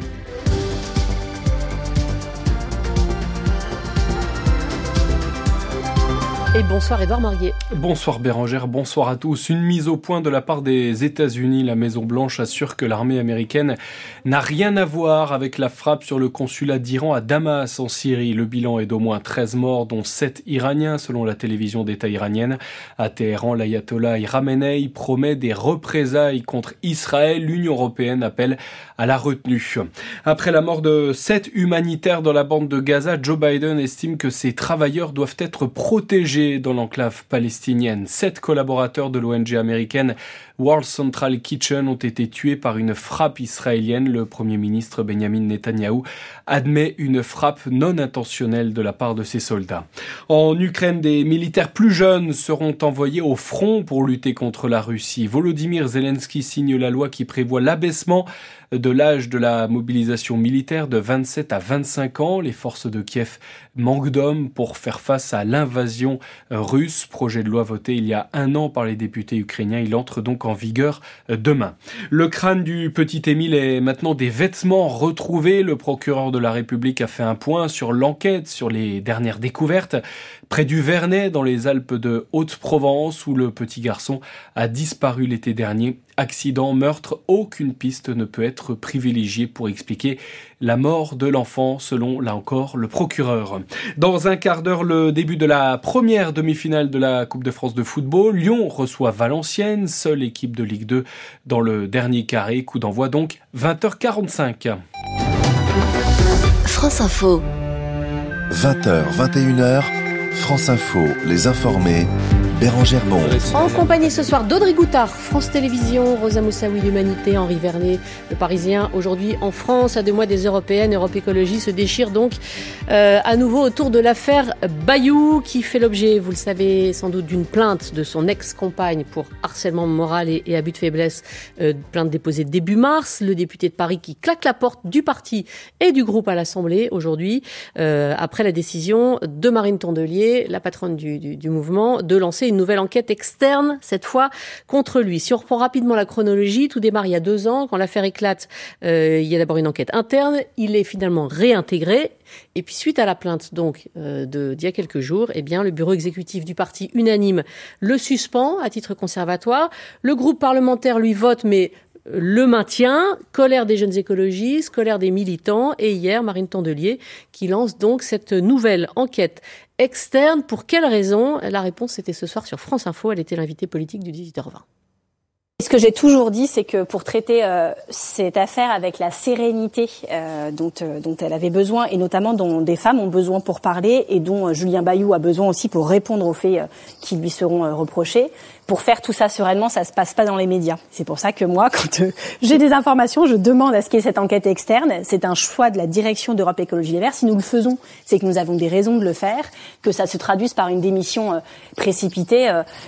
Speaker 2: Et bonsoir Edouard Marguet.
Speaker 1: Bonsoir Bérangère, bonsoir à tous. Une mise au point de la part des États-Unis. La Maison-Blanche assure que l'armée américaine n'a rien à voir avec la frappe sur le consulat d'Iran à Damas en Syrie. Le bilan est d'au moins 13 morts, dont 7 Iraniens, selon la télévision d'État iranienne. À Téhéran, l'ayatollah Khamenei promet des représailles contre Israël. L'Union européenne appelle à la retenue. Après la mort de 7 humanitaires dans la bande de Gaza, Joe Biden estime que ces travailleurs doivent être protégés.
Speaker 10: piégés dans l'enclave palestinienne. 7 collaborateurs de l'ONG américaine World Central Kitchen ont été tués par une frappe israélienne. Le Premier ministre Benjamin Netanyahou admet une frappe non intentionnelle de la part de ses soldats. En Ukraine, des militaires plus jeunes seront envoyés au front pour lutter contre la Russie. Volodymyr Zelensky signe la loi qui prévoit l'abaissement de l'âge de la mobilisation militaire de 27 à 25 ans. Les forces de Kiev manquent d'hommes pour faire face à l'invasion russe. Projet de loi voté il y a 1 an par les députés ukrainiens. Il entre donc en vigueur demain. Le crâne du petit Émile est maintenant des vêtements retrouvés. Le procureur de la République a fait un point sur l'enquête, sur les dernières découvertes. Près du Vernet, dans les Alpes de Haute-Provence, où le petit garçon a disparu l'été dernier. Accident, meurtre, aucune piste ne peut être privilégiée pour expliquer la mort de l'enfant, selon, là encore, le procureur. Dans un quart d'heure, le début de la première demi-finale de la Coupe de France de football. Lyon reçoit Valenciennes, seule équipe de Ligue 2 dans le dernier carré. Coup d'envoi donc 20h45.
Speaker 6: France Info. 20h, 21h. France Info, les informés, Bérangère Bond.
Speaker 2: En compagnie ce soir d'Audrey Goutard, France Télévisions, Rosa Moussaoui, l'Humanité, Henri Vernet, le Parisien. Aujourd'hui en France, à 2 mois des Européennes, Europe Écologie se déchire donc à nouveau autour de l'affaire Bayou, qui fait l'objet, vous le savez sans doute, d'une plainte de son ex-compagne pour harcèlement moral et abus de faiblesse. Plainte déposée début mars. Le député de Paris qui claque la porte du parti et du groupe à l'Assemblée aujourd'hui, après la décision de Marine Tondelier, la patronne du mouvement, de lancer une nouvelle enquête externe, cette fois contre lui. Si on reprend rapidement la chronologie, tout démarre il y a 2 ans. Quand l'affaire éclate, il y a d'abord une enquête interne. Il est finalement réintégré. Et puis suite à la plainte donc d'il y a quelques jours, eh bien le bureau exécutif du parti unanime le suspend à titre conservatoire. Le groupe parlementaire lui vote, mais le maintien. Colère des jeunes écologistes, colère des militants, et hier Marine Tondelier qui lance donc cette nouvelle enquête externe. Pour quelle raison ? La réponse était ce soir sur France Info. Elle était l'invitée politique du 18h20.
Speaker 11: Ce que j'ai toujours dit, c'est que pour traiter cette affaire avec la sérénité dont elle avait besoin, et notamment dont des femmes ont besoin pour parler, et dont Julien Bayou a besoin aussi pour répondre aux faits qui lui seront reprochés, pour faire tout ça sereinement, ça se passe pas dans les médias. C'est pour ça que moi, quand j'ai des informations, je demande à ce qu'il y ait cette enquête externe. C'est un choix de la direction d'Europe Écologie Les Verts. Si nous le faisons, c'est que nous avons des raisons de le faire, que ça se traduise par une démission précipitée,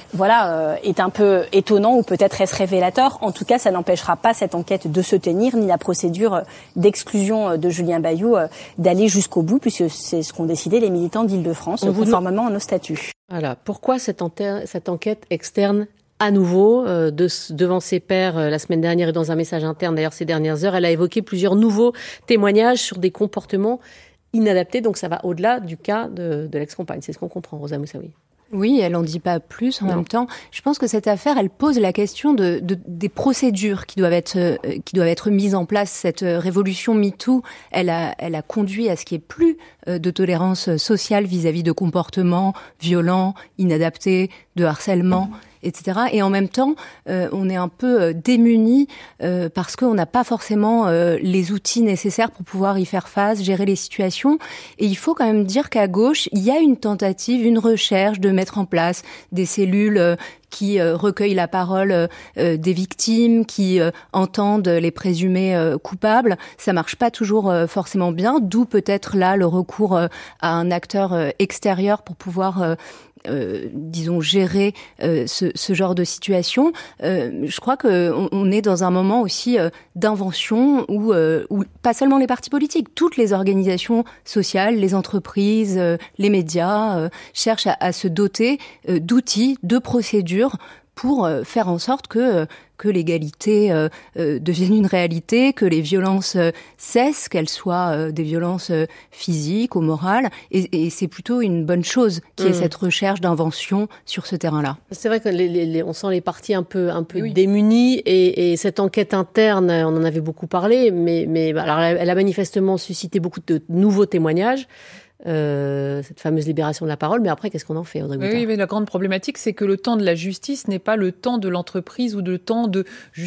Speaker 11: est un peu étonnant, ou peut-être est-ce révélateur. En tout cas, ça n'empêchera pas cette enquête de se tenir, ni la procédure d'exclusion de Julien Bayou d'aller jusqu'au bout, puisque c'est ce qu'ont décidé les militants d'Île-de-France, conformément à nos statuts.
Speaker 2: Voilà. Pourquoi cette enquête externe à nouveau devant ses pairs la semaine dernière, et dans un message interne d'ailleurs ces dernières heures, elle a évoqué plusieurs nouveaux témoignages sur des comportements inadaptés. Donc ça va au-delà du cas de l'ex-compagne. C'est ce qu'on comprend, Rosa Moussaoui.
Speaker 7: Oui, elle en dit pas plus en même temps. Je pense que cette affaire, elle pose la question des procédures qui doivent être mises en place. Cette révolution MeToo, elle a conduit à ce qu'il n'y ait plus de tolérance sociale vis-à-vis de comportements violents, inadaptés, de harcèlement, etc. Et en même temps, on est un peu démunis parce qu'on n'a pas forcément les outils nécessaires pour pouvoir y faire face, gérer les situations. Et il faut quand même dire qu'à gauche, il y a une tentative, une recherche de mettre en place des cellules qui recueillent la parole des victimes, qui entendent les présumés coupables. Ça marche pas toujours forcément bien, d'où peut-être là le recours à un acteur extérieur pour pouvoir gérer ce genre de situation. Je crois qu'on est dans un moment aussi d'invention où pas seulement les partis politiques, toutes les organisations sociales, les entreprises, les médias cherchent à se doter d'outils, de procédures pour faire en sorte que l'égalité devienne une réalité, que les violences cessent, qu'elles soient des violences physiques ou morales. Et c'est plutôt une bonne chose qu'il y ait cette recherche d'invention sur ce terrain-là.
Speaker 2: C'est vrai qu'on sent les partis un peu démunis, et cette enquête interne, on en avait beaucoup parlé, mais alors elle a manifestement suscité beaucoup de nouveaux témoignages. Cette fameuse libération de la parole, mais après, qu'est-ce qu'on en fait, Audrey Goutard ?
Speaker 8: Oui, mais la grande problématique, c'est que le temps de la justice n'est pas le temps de l'entreprise ou le temps de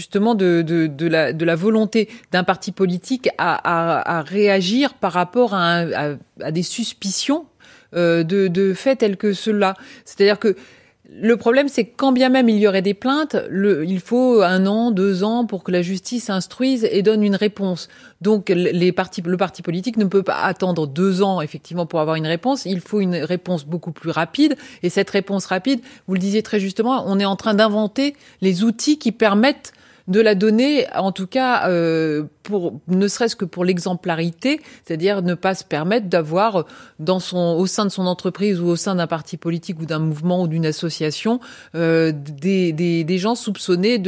Speaker 8: la volonté d'un parti politique à réagir par rapport à des suspicions de faits tels que ceux-là. C'est-à-dire que le problème, c'est que quand bien même il y aurait des plaintes, il faut 1 an, 2 ans pour que la justice instruise et donne une réponse. Donc, le parti politique ne peut pas attendre 2 ans, effectivement, pour avoir une réponse. Il faut une réponse beaucoup plus rapide. Et cette réponse rapide, vous le disiez très justement, on est en train d'inventer les outils qui permettent de la donner, en tout cas, ne serait-ce que pour l'exemplarité, c'est-à-dire ne pas se permettre d'avoir au sein de son entreprise ou au sein d'un parti politique ou d'un mouvement ou d'une association des gens soupçonnés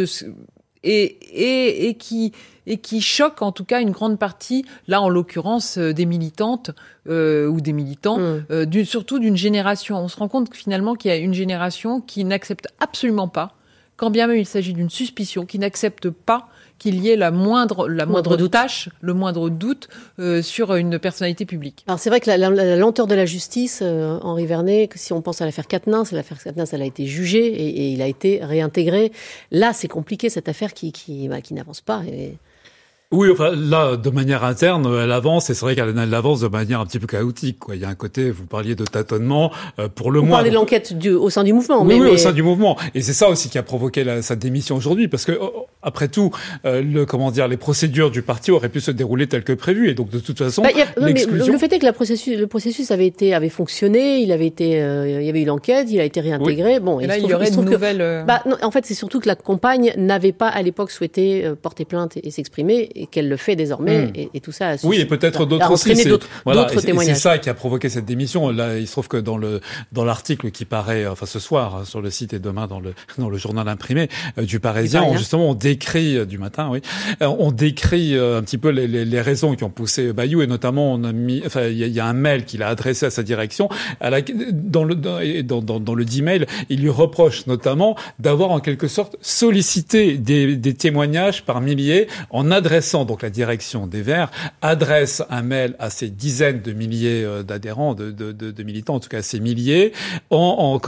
Speaker 8: et qui choquent en tout cas une grande partie, là en l'occurrence des militantes ou des militants, surtout d'une génération. On se rend compte finalement qu'il y a une génération qui n'accepte absolument pas, quand bien même il s'agit d'une suspicion, qui n'accepte pas qu'il y ait la moindre tâche, le moindre doute sur une personnalité publique.
Speaker 2: Alors c'est vrai que la lenteur de la justice, Henri Vernet, si on pense à l'affaire Quatennens, elle a été jugée et il a été réintégré. Là, c'est compliqué, cette affaire qui n'avance pas.
Speaker 5: Oui, enfin là, de manière interne, elle avance, et c'est vrai qu'elle avance de manière un petit peu chaotique, quoi. Il y a un côté, vous parliez de tâtonnement, pour le moins.
Speaker 2: Vous parlez de l'enquête au sein du mouvement,
Speaker 5: mais au sein du mouvement. Et c'est ça aussi qui a provoqué sa démission aujourd'hui, parce que après tout, les procédures du parti auraient pu se dérouler telles que prévues, et donc de toute façon, l'exclusion.
Speaker 2: Le fait est que le processus avait fonctionné, il y avait eu l'enquête, il a été réintégré.
Speaker 8: Oui. Bon, et là, il y aurait de nouvelles.
Speaker 2: Non, en fait, c'est surtout que la compagne n'avait pas à l'époque souhaité porter plainte et s'exprimer, et qu'elle le fait désormais, et tout ça a
Speaker 5: oui, et peut-être d'autres aussi.
Speaker 2: D'autres témoignages.
Speaker 5: C'est ça qui a provoqué cette démission. Là, il se trouve que dans l'article qui paraît, ce soir, sur le site et demain dans le journal imprimé du Parisien, justement, on décrit du matin, on décrit un petit peu les raisons qui ont poussé Bayou, et notamment il y a un mail qu'il a adressé à sa direction. Dans le dit mail, il lui reproche notamment d'avoir en quelque sorte sollicité des témoignages par milliers en adressant, donc la direction des Verts adresse un mail à ces dizaines de milliers d'adhérents, de militants, en tout cas à ces milliers, en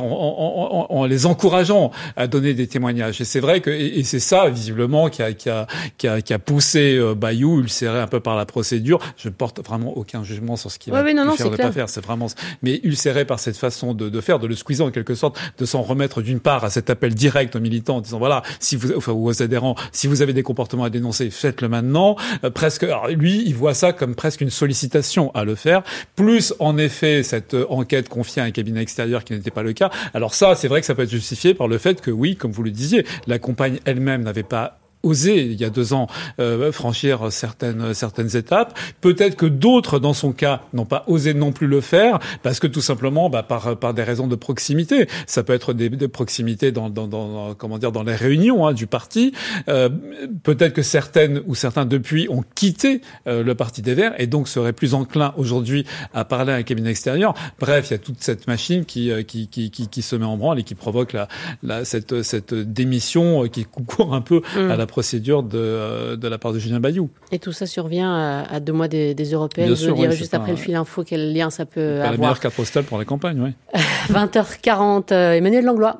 Speaker 5: les encourageant à donner des témoignages. Et c'est vrai que et c'est ça visiblement qui a poussé Bayou, ulcéré un peu par la procédure. Je ne porte vraiment aucun jugement sur ce qu'il a pu faire, ne pas faire. C'est vraiment, mais ulcéré par cette façon de faire, de le squeezer en quelque sorte, de s'en remettre d'une part à cet appel direct aux militants en disant voilà, ou aux adhérents, si vous avez des comportements à dénoncer, faites-le maintenant. Alors lui, il voit ça comme presque une sollicitation à le faire. Plus, en effet, cette enquête confiée à un cabinet extérieur qui n'était pas le cas. Alors ça, c'est vrai que ça peut être justifié par le fait que oui, comme vous le disiez, la compagne elle-même n'avait pas osé, il y a 2 ans, franchir certaines étapes. Peut-être que d'autres, dans son cas, n'ont pas osé non plus le faire, parce que tout simplement, par des raisons de proximité. Ça peut être des proximités dans les réunions du parti. Peut-être que certaines ou certains depuis ont quitté le Parti des Verts et donc seraient plus enclins aujourd'hui à parler à un cabinet extérieur. Bref, il y a toute cette machine qui se met en branle et qui provoque cette démission qui concourt un peu à la procédure de la part de Julien Bayou.
Speaker 2: Et tout ça survient à 2 mois des européennes.
Speaker 5: Bien sûr,
Speaker 2: je dirais juste après le fil info quel lien ça peut avoir.
Speaker 5: La meilleure carte postale pour la campagne, oui.
Speaker 2: 20h40, Emmanuel Langlois.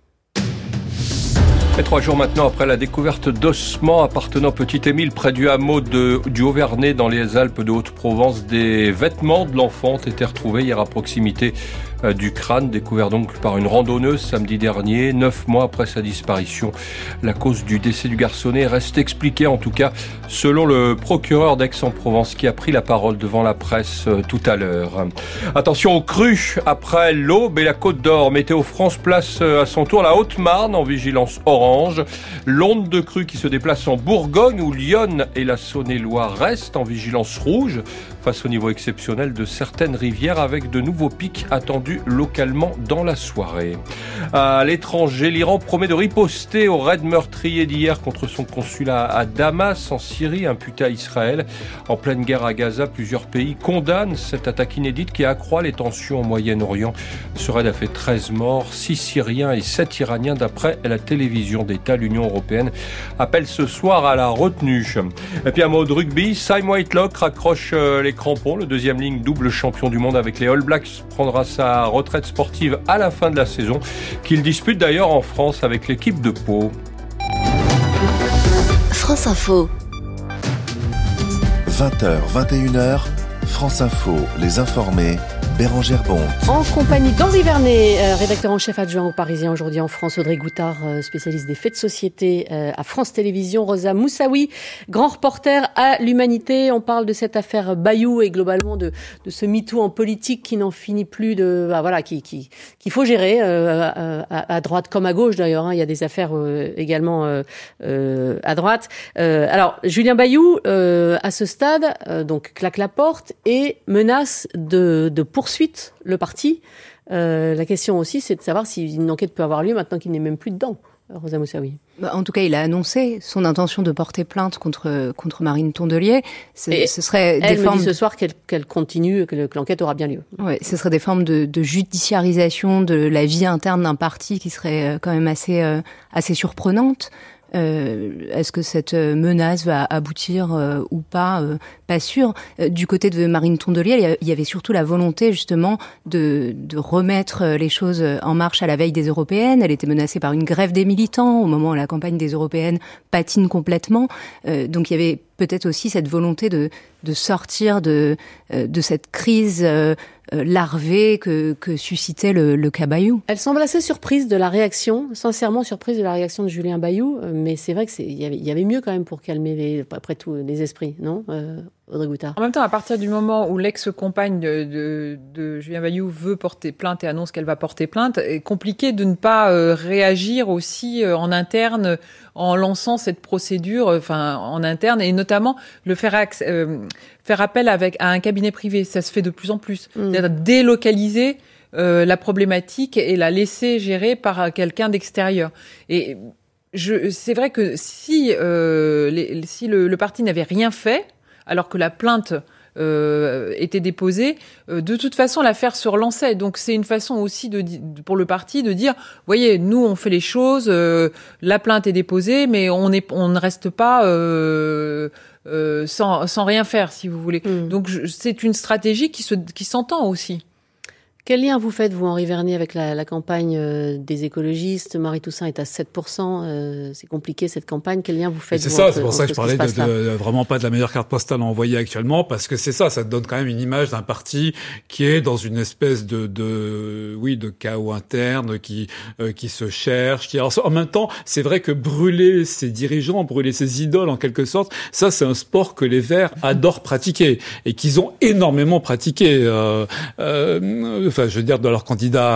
Speaker 1: Et 3 jours maintenant après la découverte d'ossements appartenant petit Émile près du hameau du Haut-Vernay dans les Alpes de Haute-Provence, des vêtements de l'enfant ont été retrouvés hier à proximité du crâne, découvert donc par une randonneuse samedi dernier, 9 mois après sa disparition. La cause du décès du garçonnet reste expliquée, en tout cas selon le procureur d'Aix-en-Provence qui a pris la parole devant la presse tout à l'heure. Attention aux crues après l'Aube et la Côte d'Or. Météo France place à son tour la Haute-Marne en vigilance orange. L'onde de crue qui se déplace en Bourgogne où Lyon et la Saône-et-Loire restent en vigilance rouge face au niveau exceptionnel de certaines rivières avec de nouveaux pics attendus localement dans la soirée. À l'étranger, l'Iran promet de riposter au raid meurtrier d'hier contre son consulat à Damas en Syrie, imputé à Israël. En pleine guerre à Gaza, plusieurs pays condamnent cette attaque inédite qui accroît les tensions au Moyen-Orient. Ce raid a fait 13 morts, 6 Syriens et 7 Iraniens d'après la télévision d'État. L'Union européenne appelle ce soir à la retenue. Et puis un mot de rugby, Sam Whitelock raccroche les crampons. Le deuxième ligne double champion du monde avec les All Blacks prendra sa retraite sportive à la fin de la saison, qu'il dispute d'ailleurs en France avec l'équipe de Pau.
Speaker 6: France Info. 20h, 21h, France Info, les informés, Bérangère Bonte.
Speaker 2: En compagnie d'Henri Vernet, rédacteur en chef adjoint au Parisien aujourd'hui en France, Audrey Goutard, spécialiste des faits de société à France Télévisions, Rosa Moussaoui, grand reporter à l'Humanité. On parle de cette affaire Bayou et globalement de ce MeToo en politique qui n'en finit plus qu'il faut gérer à droite comme à gauche d'ailleurs. Il y a des affaires également à droite. Alors Julien Bayou, à ce stade, donc claque la porte et menace de poursuite le parti. La question aussi, c'est de savoir si une enquête peut avoir lieu maintenant qu'il n'est même plus dedans. Rosa Moussaoui.
Speaker 7: En tout cas, il a annoncé son intention de porter plainte contre Marine Tondelier. Ce serait
Speaker 2: elle me dit ce soir qu'elle continue, que l'enquête aura bien lieu.
Speaker 7: Ouais, ce serait des formes de judiciarisation de la vie interne d'un parti qui serait quand même assez surprenante. Est-ce que cette menace va aboutir ou pas? Pas sûr. Du côté de Marine Tondelier, il y avait surtout la volonté justement de remettre les choses en marche à la veille des européennes. Elle était menacée par une grève des militants au moment où la campagne des européennes patine complètement. Donc il y avait peut-être aussi cette volonté de sortir de cette crise larvée que suscitait le cas Bayou.
Speaker 2: Elle semble assez surprise de la réaction, sincèrement surprise de la réaction de Julien Bayou, mais c'est vrai qu'il y avait mieux quand même pour calmer après tout les esprits, non Audrey Goutard.
Speaker 8: En même temps, à partir du moment où l'ex-compagne de Julien Bayou veut porter plainte et annonce qu'elle va porter plainte, c'est compliqué de ne pas réagir aussi en interne en lançant cette procédure en interne et notamment le faire appel à un cabinet privé. Ça se fait de plus en plus. C'est-à-dire délocaliser la problématique et la laisser gérer par quelqu'un d'extérieur. Et c'est vrai que si le parti n'avait rien fait, alors que la plainte était déposée, de toute façon l'affaire se relançait. Donc c'est une façon aussi pour le parti de dire, voyez, nous on fait les choses, la plainte est déposée, mais on ne reste pas sans rien faire, si vous voulez. Donc c'est une stratégie qui s'entend aussi.
Speaker 2: Quel lien vous faites, vous, Henri Vernet, avec la campagne des écologistes? Marie Toussaint est à 7%. C'est compliqué, cette campagne. Quel lien vous faites?
Speaker 5: C'est ça, c'est pour ça que je parlais vraiment pas de la meilleure carte postale à envoyer actuellement, parce que c'est ça donne quand même une image d'un parti qui est dans une espèce de chaos interne, qui se cherche, alors, en même temps, c'est vrai que brûler ses dirigeants, brûler ses idoles, en quelque sorte, ça, c'est un sport que les Verts adorent pratiquer, et qu'ils ont énormément pratiqué, je veux dire, de leur candidat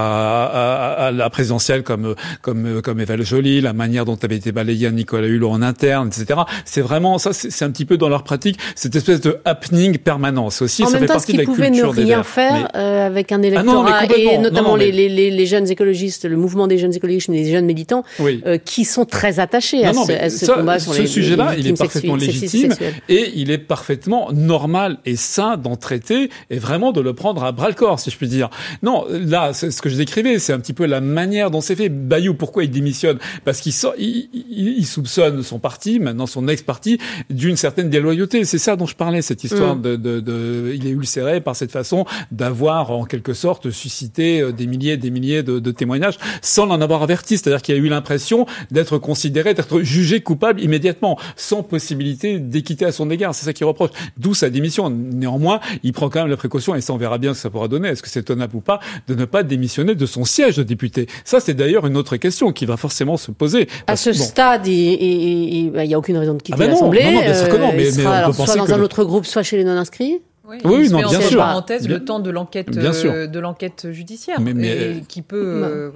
Speaker 5: à la présidentielle comme Eva Joly, la manière dont avait été balayé Nicolas Hulot en interne, etc. C'est vraiment ça, c'est un petit peu dans leur pratique, cette espèce de happening permanent. C'est aussi,
Speaker 2: en
Speaker 5: ça
Speaker 2: même
Speaker 5: fait
Speaker 2: temps,
Speaker 5: partie de la culture des
Speaker 2: Verts. En même temps, ce qu'ils pouvaient ne rien faire avec un électorat et notamment les jeunes écologistes, le mouvement des jeunes écologistes, mais les jeunes militants, qui sont très attachés à ce combat sur les
Speaker 5: sujet-là, il est parfaitement légitime et il est parfaitement normal et sain d'en traiter et vraiment de le prendre à bras-le-corps, si je puis dire. Non, là, c'est ce que je décrivais, c'est un petit peu la manière dont c'est fait. Bayou, pourquoi il démissionne? Parce qu'il il soupçonne son parti, maintenant son ex-parti, d'une certaine déloyauté. C'est ça dont je parlais, cette histoire il est ulcéré par cette façon d'avoir, en quelque sorte, suscité des milliers de témoignages sans l'en avoir averti. C'est-à-dire qu'il a eu l'impression d'être considéré, d'être jugé coupable immédiatement, sans possibilité d'équité à son égard. C'est ça qu'il reproche. D'où sa démission. Néanmoins, il prend quand même la précaution, et ça, on verra bien ce que ça pourra donner. Est-ce que c'est tenable ou pas, de ne pas démissionner de son siège de député? Ça, c'est d'ailleurs une autre question qui va forcément se poser.
Speaker 2: À ce stade, il n'y a aucune raison de quitter l'Assemblée.
Speaker 5: Non, bien sûr que non, mais
Speaker 2: sera
Speaker 5: on peut penser
Speaker 2: soit dans un autre groupe, soit chez les non-inscrits.
Speaker 8: Oui, non, bien sûr. Parenthèse, le temps de l'enquête judiciaire, mais qui peut,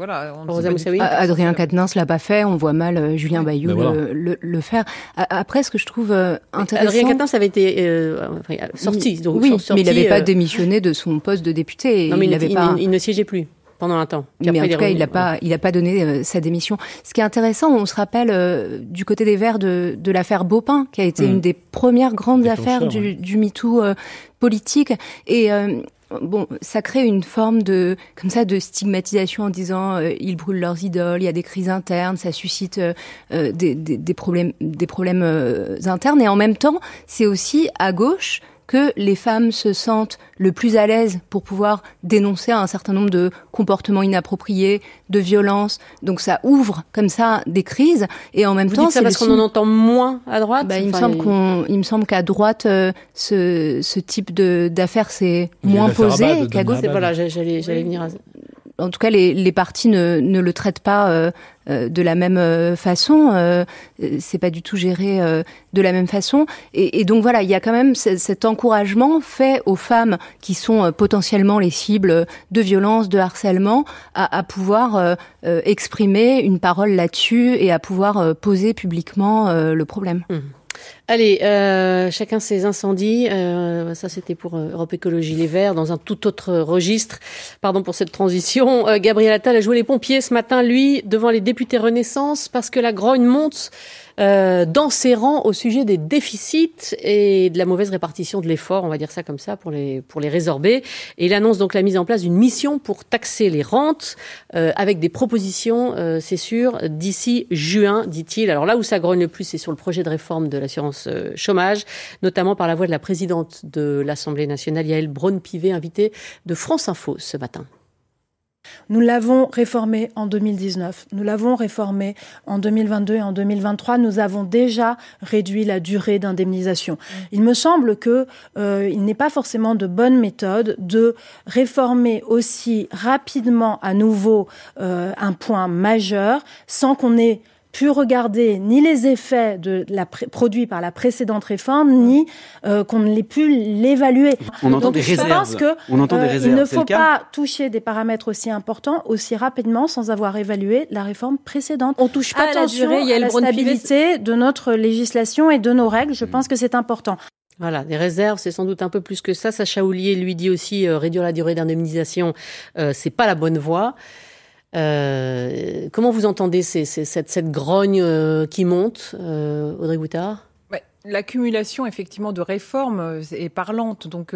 Speaker 7: Adrien Quatennens l'a pas fait. On voit mal Julien Bayou le faire. Après, ce que je trouve intéressant,
Speaker 2: Adrien Quatennens avait été sorti. Donc,
Speaker 7: oui, mais il n'avait pas démissionné de son poste de député.
Speaker 2: Non, mais il ne siégeait plus pendant un temps.
Speaker 7: Mais en tout cas, il a pas donné sa démission. Ce qui est intéressant, on se rappelle du côté des Verts de l'affaire Baupin, qui a été une des premières grandes affaires du MeToo politique. Et ça crée une forme de stigmatisation en disant ils brûlent leurs idoles, il y a des crises internes, ça suscite des problèmes internes. Et en même temps, c'est aussi à gauche que les femmes se sentent le plus à l'aise pour pouvoir dénoncer un certain nombre de comportements inappropriés, de violences. Donc ça ouvre comme ça des crises. Et en même temps,
Speaker 2: c'est parce qu'on en entend moins à droite.
Speaker 7: Il me semble qu'à droite, ce type d'affaires c'est moins posé qu'à gauche.
Speaker 2: Voilà, j'allais venir.
Speaker 7: En tout cas, les partis ne le traitent pas de la même façon. C'est pas du tout géré de la même façon. Et donc voilà, il y a quand même cet encouragement fait aux femmes qui sont potentiellement les cibles de violences, de harcèlement, à pouvoir exprimer une parole là-dessus et à pouvoir poser publiquement le problème.
Speaker 2: Allez, chacun ses incendies. Ça, c'était pour Europe Écologie Les Verts, dans un tout autre registre. Pardon pour cette transition. Gabriel Attal a joué les pompiers ce matin, lui, devant les députés Renaissance, parce que la grogne monte dans ses rangs au sujet des déficits et de la mauvaise répartition de l'effort, on va dire ça comme ça, pour les résorber. Et il annonce donc la mise en place d'une mission pour taxer les rentes, avec des propositions, c'est sûr, d'ici juin, dit-il. Alors là où ça grogne le plus, c'est sur le projet de réforme de l'assurance chômage, notamment par la voix de la présidente de l'Assemblée nationale, Yaël Braun-Pivet, invitée de France Info ce matin.
Speaker 12: Nous l'avons réformé en 2019, nous l'avons réformé en 2022 et en 2023. Nous avons déjà réduit la durée d'indemnisation. Il me semble que il n'est pas forcément de bonne méthode de réformer aussi rapidement à nouveau un point majeur sans qu'on ait pu regarder ni les effets produits par la précédente réforme, ni qu'on ne l'ait pu l'évaluer.
Speaker 13: On entend des réserves.
Speaker 12: Je pense que il ne faut pas toucher des paramètres aussi importants aussi rapidement sans avoir évalué la réforme précédente.
Speaker 2: On touche pas à la durée,
Speaker 12: il y a la stabilité de notre législation et de nos règles. Je pense que c'est important.
Speaker 2: Voilà, des réserves, c'est sans doute un peu plus que ça. Sacha Houlié lui dit aussi réduire la durée d'indemnisation, c'est pas la bonne voie. Comment vous entendez cette grogne qui monte, Audrey Goutard ?
Speaker 8: L'accumulation effectivement de réformes est parlante. Donc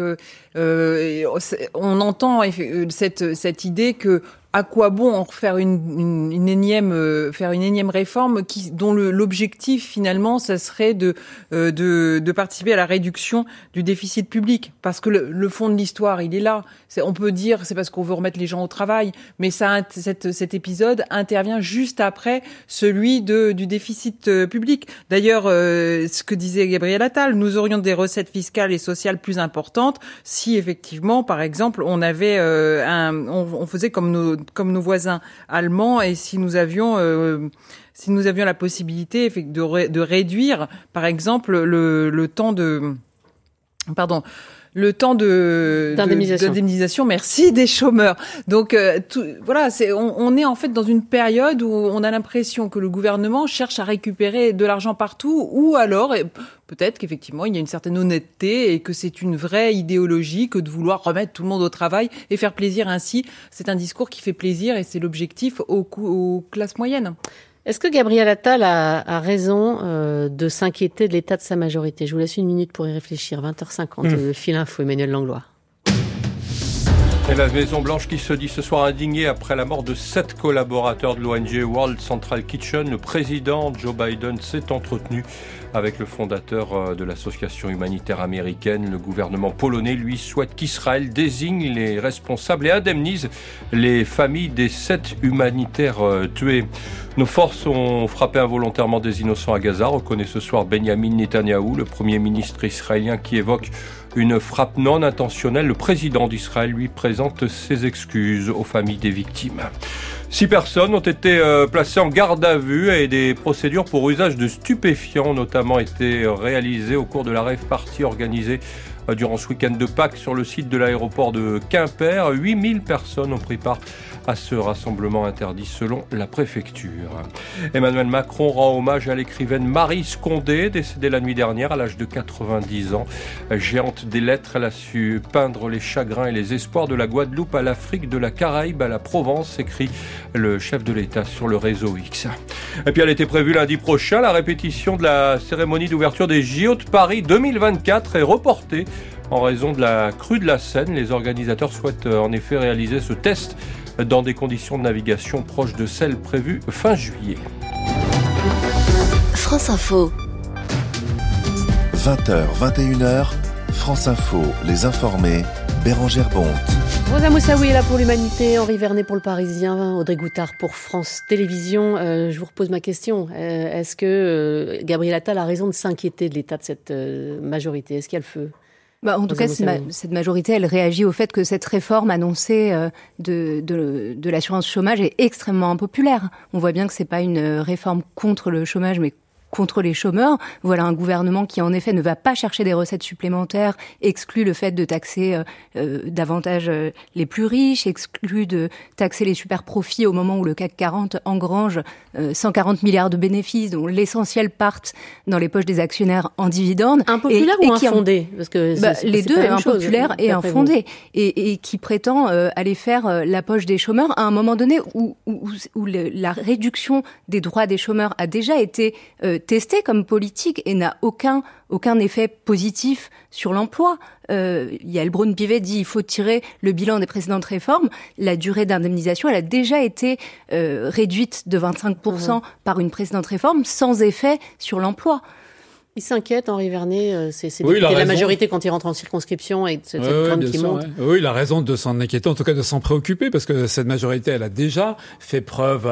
Speaker 8: on entend cette idée que à quoi bon en faire une énième réforme dont l'objectif finalement ça serait de participer à la réduction du déficit public, parce que le fond de l'histoire il est là. On peut dire c'est parce qu'on veut remettre les gens au travail, mais cet épisode intervient juste après celui du déficit public. D'ailleurs, ce que disait Gabriel Attal, nous aurions des recettes fiscales et sociales plus importantes si effectivement, par exemple, on avait on faisait comme nos voisins allemands, et si nous avions la possibilité de réduire, par exemple, le temps d'indemnisation, merci, des chômeurs. Donc voilà, on est en fait dans une période où on a l'impression que le gouvernement cherche à récupérer de l'argent partout, ou alors peut-être qu'effectivement il y a une certaine honnêteté et que c'est une vraie idéologie que de vouloir remettre tout le monde au travail et faire plaisir ainsi. C'est un discours qui fait plaisir et c'est l'objectif aux classes moyennes.
Speaker 2: Est-ce que Gabriel Attal a raison de s'inquiéter de l'état de sa majorité ? Je vous laisse une minute pour y réfléchir. 20h50, Fil Info, Emmanuel Langlois.
Speaker 1: Et la Maison-Blanche qui se dit ce soir indignée après la mort de 7 collaborateurs de l'ONG World Central Kitchen. Le président Joe Biden s'est entretenu avec le fondateur de l'association humanitaire américaine. Le gouvernement polonais, lui, souhaite qu'Israël désigne les responsables et indemnise les familles des 7 humanitaires tués. Nos forces ont frappé involontairement des innocents à Gaza, reconnaît ce soir Benyamin Netanyahou, le premier ministre israélien qui évoque une frappe non intentionnelle. Le président d'Israël, lui, présente ses excuses aux familles des victimes. 6 personnes ont été placées en garde à vue et des procédures pour usage de stupéfiants ont notamment été réalisées au cours de la rave party organisée durant ce week-end de Pâques sur le site de l'aéroport de Quimper. 8000 personnes ont pris part à ce rassemblement interdit selon la préfecture. Emmanuel Macron rend hommage à l'écrivaine Marie Scondé, décédée la nuit dernière à l'âge de 90 ans. Géante des lettres, elle a su peindre les chagrins et les espoirs de la Guadeloupe à l'Afrique, de la Caraïbe à la Provence, écrit le chef de l'État sur le réseau X. Et puis elle était prévue lundi prochain, la répétition de la cérémonie d'ouverture des JO de Paris 2024 est reportée en raison de la crue de la Seine. Les organisateurs souhaitent en effet réaliser ce test dans des conditions de navigation proches de celles prévues fin juillet.
Speaker 6: France Info. 20h, 21h, France Info, les informés, Bérangère Bonte.
Speaker 2: Rosa Moussaoui est là pour l'Humanité, Henri Vernet pour Le Parisien, Audrey Goutard pour France Télévisions. Je vous repose ma question. Est-ce que Gabriel Attal a raison de s'inquiéter de l'état de cette majorité ? Est-ce qu'il y a le feu ?
Speaker 7: En tout cas, cette majorité, elle réagit au fait que cette réforme annoncée de l'assurance chômage est extrêmement impopulaire. On voit bien que c'est pas une réforme contre le chômage, mais contre les chômeurs. Voilà un gouvernement qui, en effet, ne va pas chercher des recettes supplémentaires, exclut le fait de taxer davantage les plus riches, exclut de taxer les super profits au moment où le CAC 40 engrange 140 milliards de bénéfices, dont l'essentiel partent dans les poches des actionnaires en dividendes.
Speaker 2: Impopulaire ou infondé ? Parce que
Speaker 7: les deux, impopulaire et infondé. Et qui prétend aller faire la poche des chômeurs à un moment donné où la réduction des droits des chômeurs a déjà été testé comme politique et n'a aucun effet positif sur l'emploi. Yael Braun-Pivet dit il faut tirer le bilan des précédentes réformes. La durée d'indemnisation, elle a déjà été réduite de 25% par une précédente réforme sans effet sur l'emploi.
Speaker 2: Il s'inquiète, Henri Vernet, c'est député de la majorité quand il rentre en circonscription et cette trend qui monte.
Speaker 5: Oui, il a raison de s'en inquiéter, en tout cas de s'en préoccuper, parce que cette majorité, elle a déjà fait preuve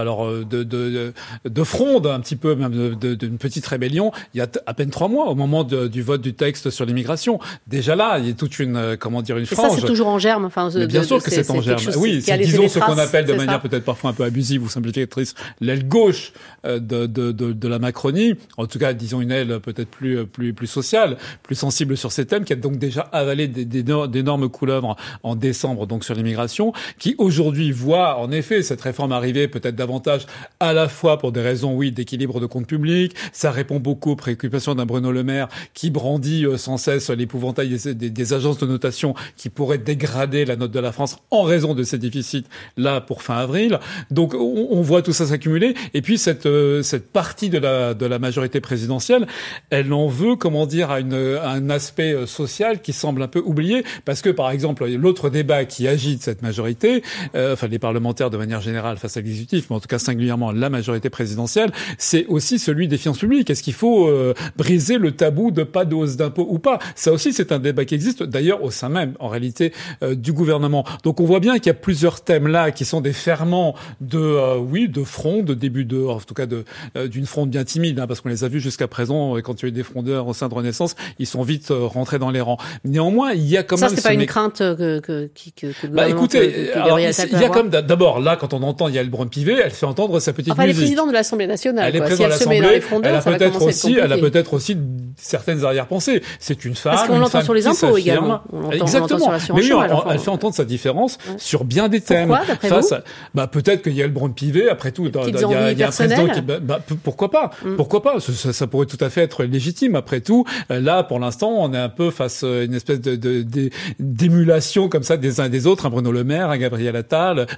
Speaker 5: de fronde, un petit peu même d'une petite rébellion, il y a à peine 3 mois, au moment du vote du texte sur l'immigration. Déjà là, il y a toute une frange.
Speaker 2: Et ça, c'est toujours en germe.
Speaker 5: Bien sûr que c'est en germe. Oui, c'est disons ce qu'on appelle de manière peut-être parfois un peu abusive ou simplificatrice l'aile gauche de la Macronie. En tout cas, disons une aile peut-être plus sociale, plus sensible sur ces thèmes, qui a donc déjà avalé d'énormes couleuvres en décembre donc sur l'immigration, qui aujourd'hui voit en effet cette réforme arriver peut-être davantage à la fois pour des raisons d'équilibre de comptes publics. Ça répond beaucoup aux préoccupations d'un Bruno Le Maire qui brandit sans cesse l'épouvantail des agences de notation qui pourraient dégrader la note de la France en raison de ces déficits là pour fin avril. Donc on voit tout ça s'accumuler, et puis cette partie de la majorité présidentielle, elle en veut, à un aspect social qui semble un peu oublié, parce que, par exemple, l'autre débat qui agite cette majorité, les parlementaires de manière générale face à l'exécutif, mais en tout cas singulièrement la majorité présidentielle, c'est aussi celui des finances publiques. Est-ce qu'il faut briser le tabou de pas de hausse d'impôts ou pas ? Ça aussi, c'est un débat qui existe, d'ailleurs, au sein même, en réalité, du gouvernement. Donc, on voit bien qu'il y a plusieurs thèmes là qui sont des ferments de fronde, de début en tout cas d'une fronde bien timide, parce qu'on les a vus jusqu'à présent, quand il y a eu des frondeurs au sein de Renaissance, ils sont vite rentrés dans les rangs. Néanmoins, il y a quand même...
Speaker 2: Ça, c'est pas une crainte que le gouvernement
Speaker 5: écoutez, il y a comme d'abord, là, quand on entend Yael Braun-Pivet, elle fait entendre sa petite musique.
Speaker 2: Elle est présidente de l'Assemblée nationale.
Speaker 5: Elle est présidente de l'Assemblée, elle a peut-être aussi certaines arrière-pensées. C'est une femme.
Speaker 2: Parce qu'on l'entend sur les impôts également.
Speaker 5: Exactement.
Speaker 2: Sur l'assurance chômage.
Speaker 5: Elle fait entendre sa différence sur bien des thèmes.
Speaker 2: Pourquoi, d'après vous ?
Speaker 5: Peut-être que Yael Braun-Pivet, après tout, il y a un président qui... Pourquoi pas ? Pourquoi pas ? Ça pourrait tout à fait être légitime. Après tout, là, pour l'instant, on est un peu face à une espèce d'émulation comme ça des uns et des autres, un Bruno Le Maire, un Gabriel Attal,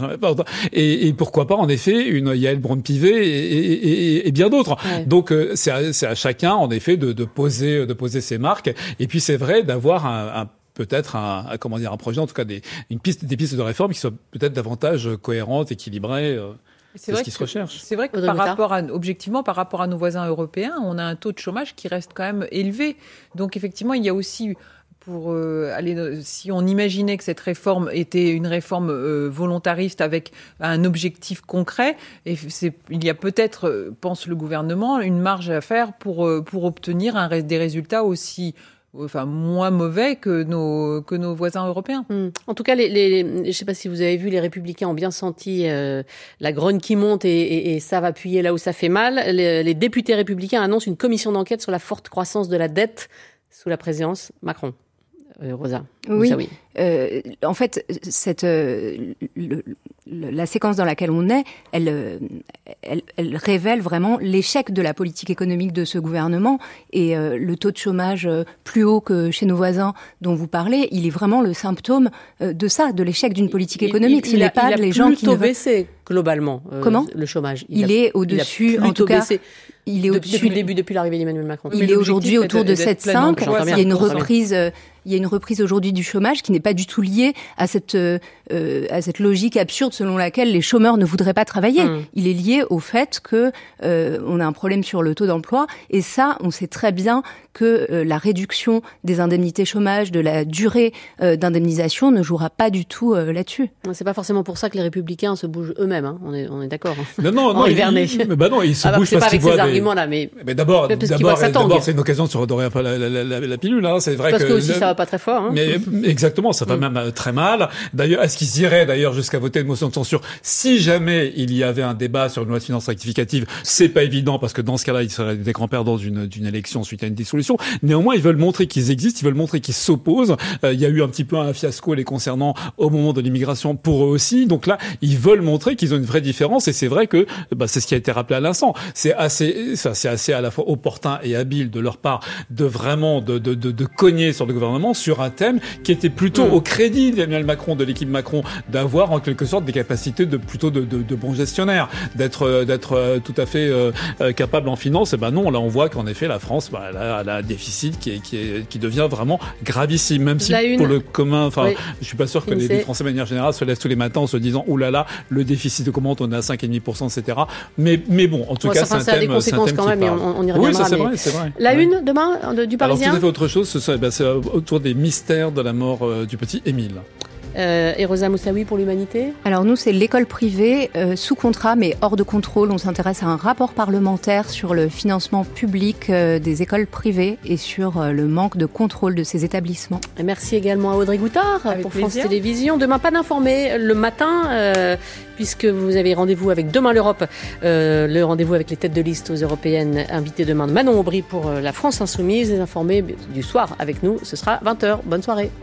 Speaker 5: et pourquoi pas, en effet, une Yael Braun-Pivet et bien d'autres. Ouais. Donc, c'est à chacun, en effet, de poser ses marques. Et puis, c'est vrai d'avoir peut-être un projet, en tout cas des pistes de réforme qui soient peut-être davantage cohérentes, équilibrées. C'est ce qui se recherche.
Speaker 8: C'est vrai que objectivement, par rapport à nos voisins européens, on a un taux de chômage qui reste quand même élevé. Donc effectivement, il y a aussi, si on imaginait que cette réforme était une réforme volontariste avec un objectif concret, il y a peut-être, pense le gouvernement, une marge à faire pour obtenir des résultats aussi moins mauvais que nos voisins européens.
Speaker 2: En tout cas, je ne sais pas si vous avez vu, les Républicains ont bien senti la grogne qui monte et ça va appuyer là où ça fait mal. Les députés républicains annoncent une commission d'enquête sur la forte croissance de la dette sous la présidence Macron. Rosa.
Speaker 7: Oui. En fait, la séquence dans laquelle on est, elle révèle vraiment l'échec de la politique économique de ce gouvernement, et le taux de chômage plus haut que chez nos voisins dont vous parlez, il est vraiment le symptôme de ça, de l'échec d'une politique économique.
Speaker 2: Il a plutôt baissé globalement.
Speaker 7: Comment ?
Speaker 2: Le chômage.
Speaker 7: Il est au-dessus, en tout cas.
Speaker 2: Baissé. Il est depuis l'arrivée d'Emmanuel Macron.
Speaker 7: Il est aujourd'hui autour de 7,5. Il y a une reprise. Il y a une reprise aujourd'hui du chômage qui n'est pas du tout liée à cette logique absurde selon laquelle les chômeurs ne voudraient pas travailler. Il est lié au fait que on a un problème sur le taux d'emploi, et ça, on sait très bien que la réduction des indemnités chômage, de la durée d'indemnisation ne jouera pas du tout là-dessus.
Speaker 2: C'est pas forcément pour ça que les Républicains se bougent eux-mêmes. Hein. On est d'accord.
Speaker 5: Non, ils se bougent
Speaker 2: c'est
Speaker 5: parce
Speaker 2: pas
Speaker 5: qu'ils
Speaker 2: avec
Speaker 5: voient
Speaker 2: ces arguments-là, mais
Speaker 5: d'abord, c'est une occasion de se redorer un peu la pilule. Hein. C'est vrai
Speaker 2: parce que aussi ça va pas très fort. Hein.
Speaker 5: Mais exactement, ça va même très mal. D'ailleurs, est-ce qu'ils iraient jusqu'à voter une motion de censure si jamais il y avait un débat sur une loi de finances rectificative? C'est pas évident parce que dans ce cas-là, ils seraient des grands perdants d'une élection suite à une dissolution. Néanmoins, ils veulent montrer qu'ils existent, ils veulent montrer qu'ils s'opposent. Il y a eu un petit peu un fiasco les concernant au moment de l'immigration pour eux aussi. Donc là, ils veulent montrer qu'ils ont une vraie différence et c'est vrai que c'est ce qui a été rappelé à l'instant. C'est assez à la fois opportun et habile de leur part de vraiment de cogner sur le gouvernement sur un thème qui était plutôt au crédit d'Emmanuel Macron, de l'équipe Macron, d'avoir en quelque sorte des capacités de bons gestionnaires, d'être tout à fait capable en finance. Et non, là on voit qu'en effet la France elle a un déficit qui devient vraiment gravissime, même si pour le commun, je suis pas sûr que les Français de manière générale se lèvent tous les matins en se disant ouh là là, le déficit augmente, on est à 5,5%, etc. Mais bon, en tout cas c'est un thème. Ça a des conséquences quand même,
Speaker 2: on y reviendra.
Speaker 5: Oui, c'est vrai.
Speaker 2: La une demain du Parisien.
Speaker 5: Alors tout à fait autre chose, c'est autour des mystères de la mort du petit Émile.
Speaker 2: Et Rosa Moussaoui pour l'Humanité?
Speaker 7: Alors nous, c'est l'école privée sous contrat mais hors de contrôle. On s'intéresse à un rapport parlementaire sur le financement public des écoles privées et sur le manque de contrôle de ces établissements.
Speaker 2: Et merci également à Audrey Goutard pour France Télévisions. Demain, pas d'informés le matin puisque vous avez rendez-vous avec Demain l'Europe, le rendez-vous avec les têtes de liste aux européennes invitées demain de Manon Aubry pour la France Insoumise. Les informés du soir avec nous, ce sera 20h. Bonne soirée.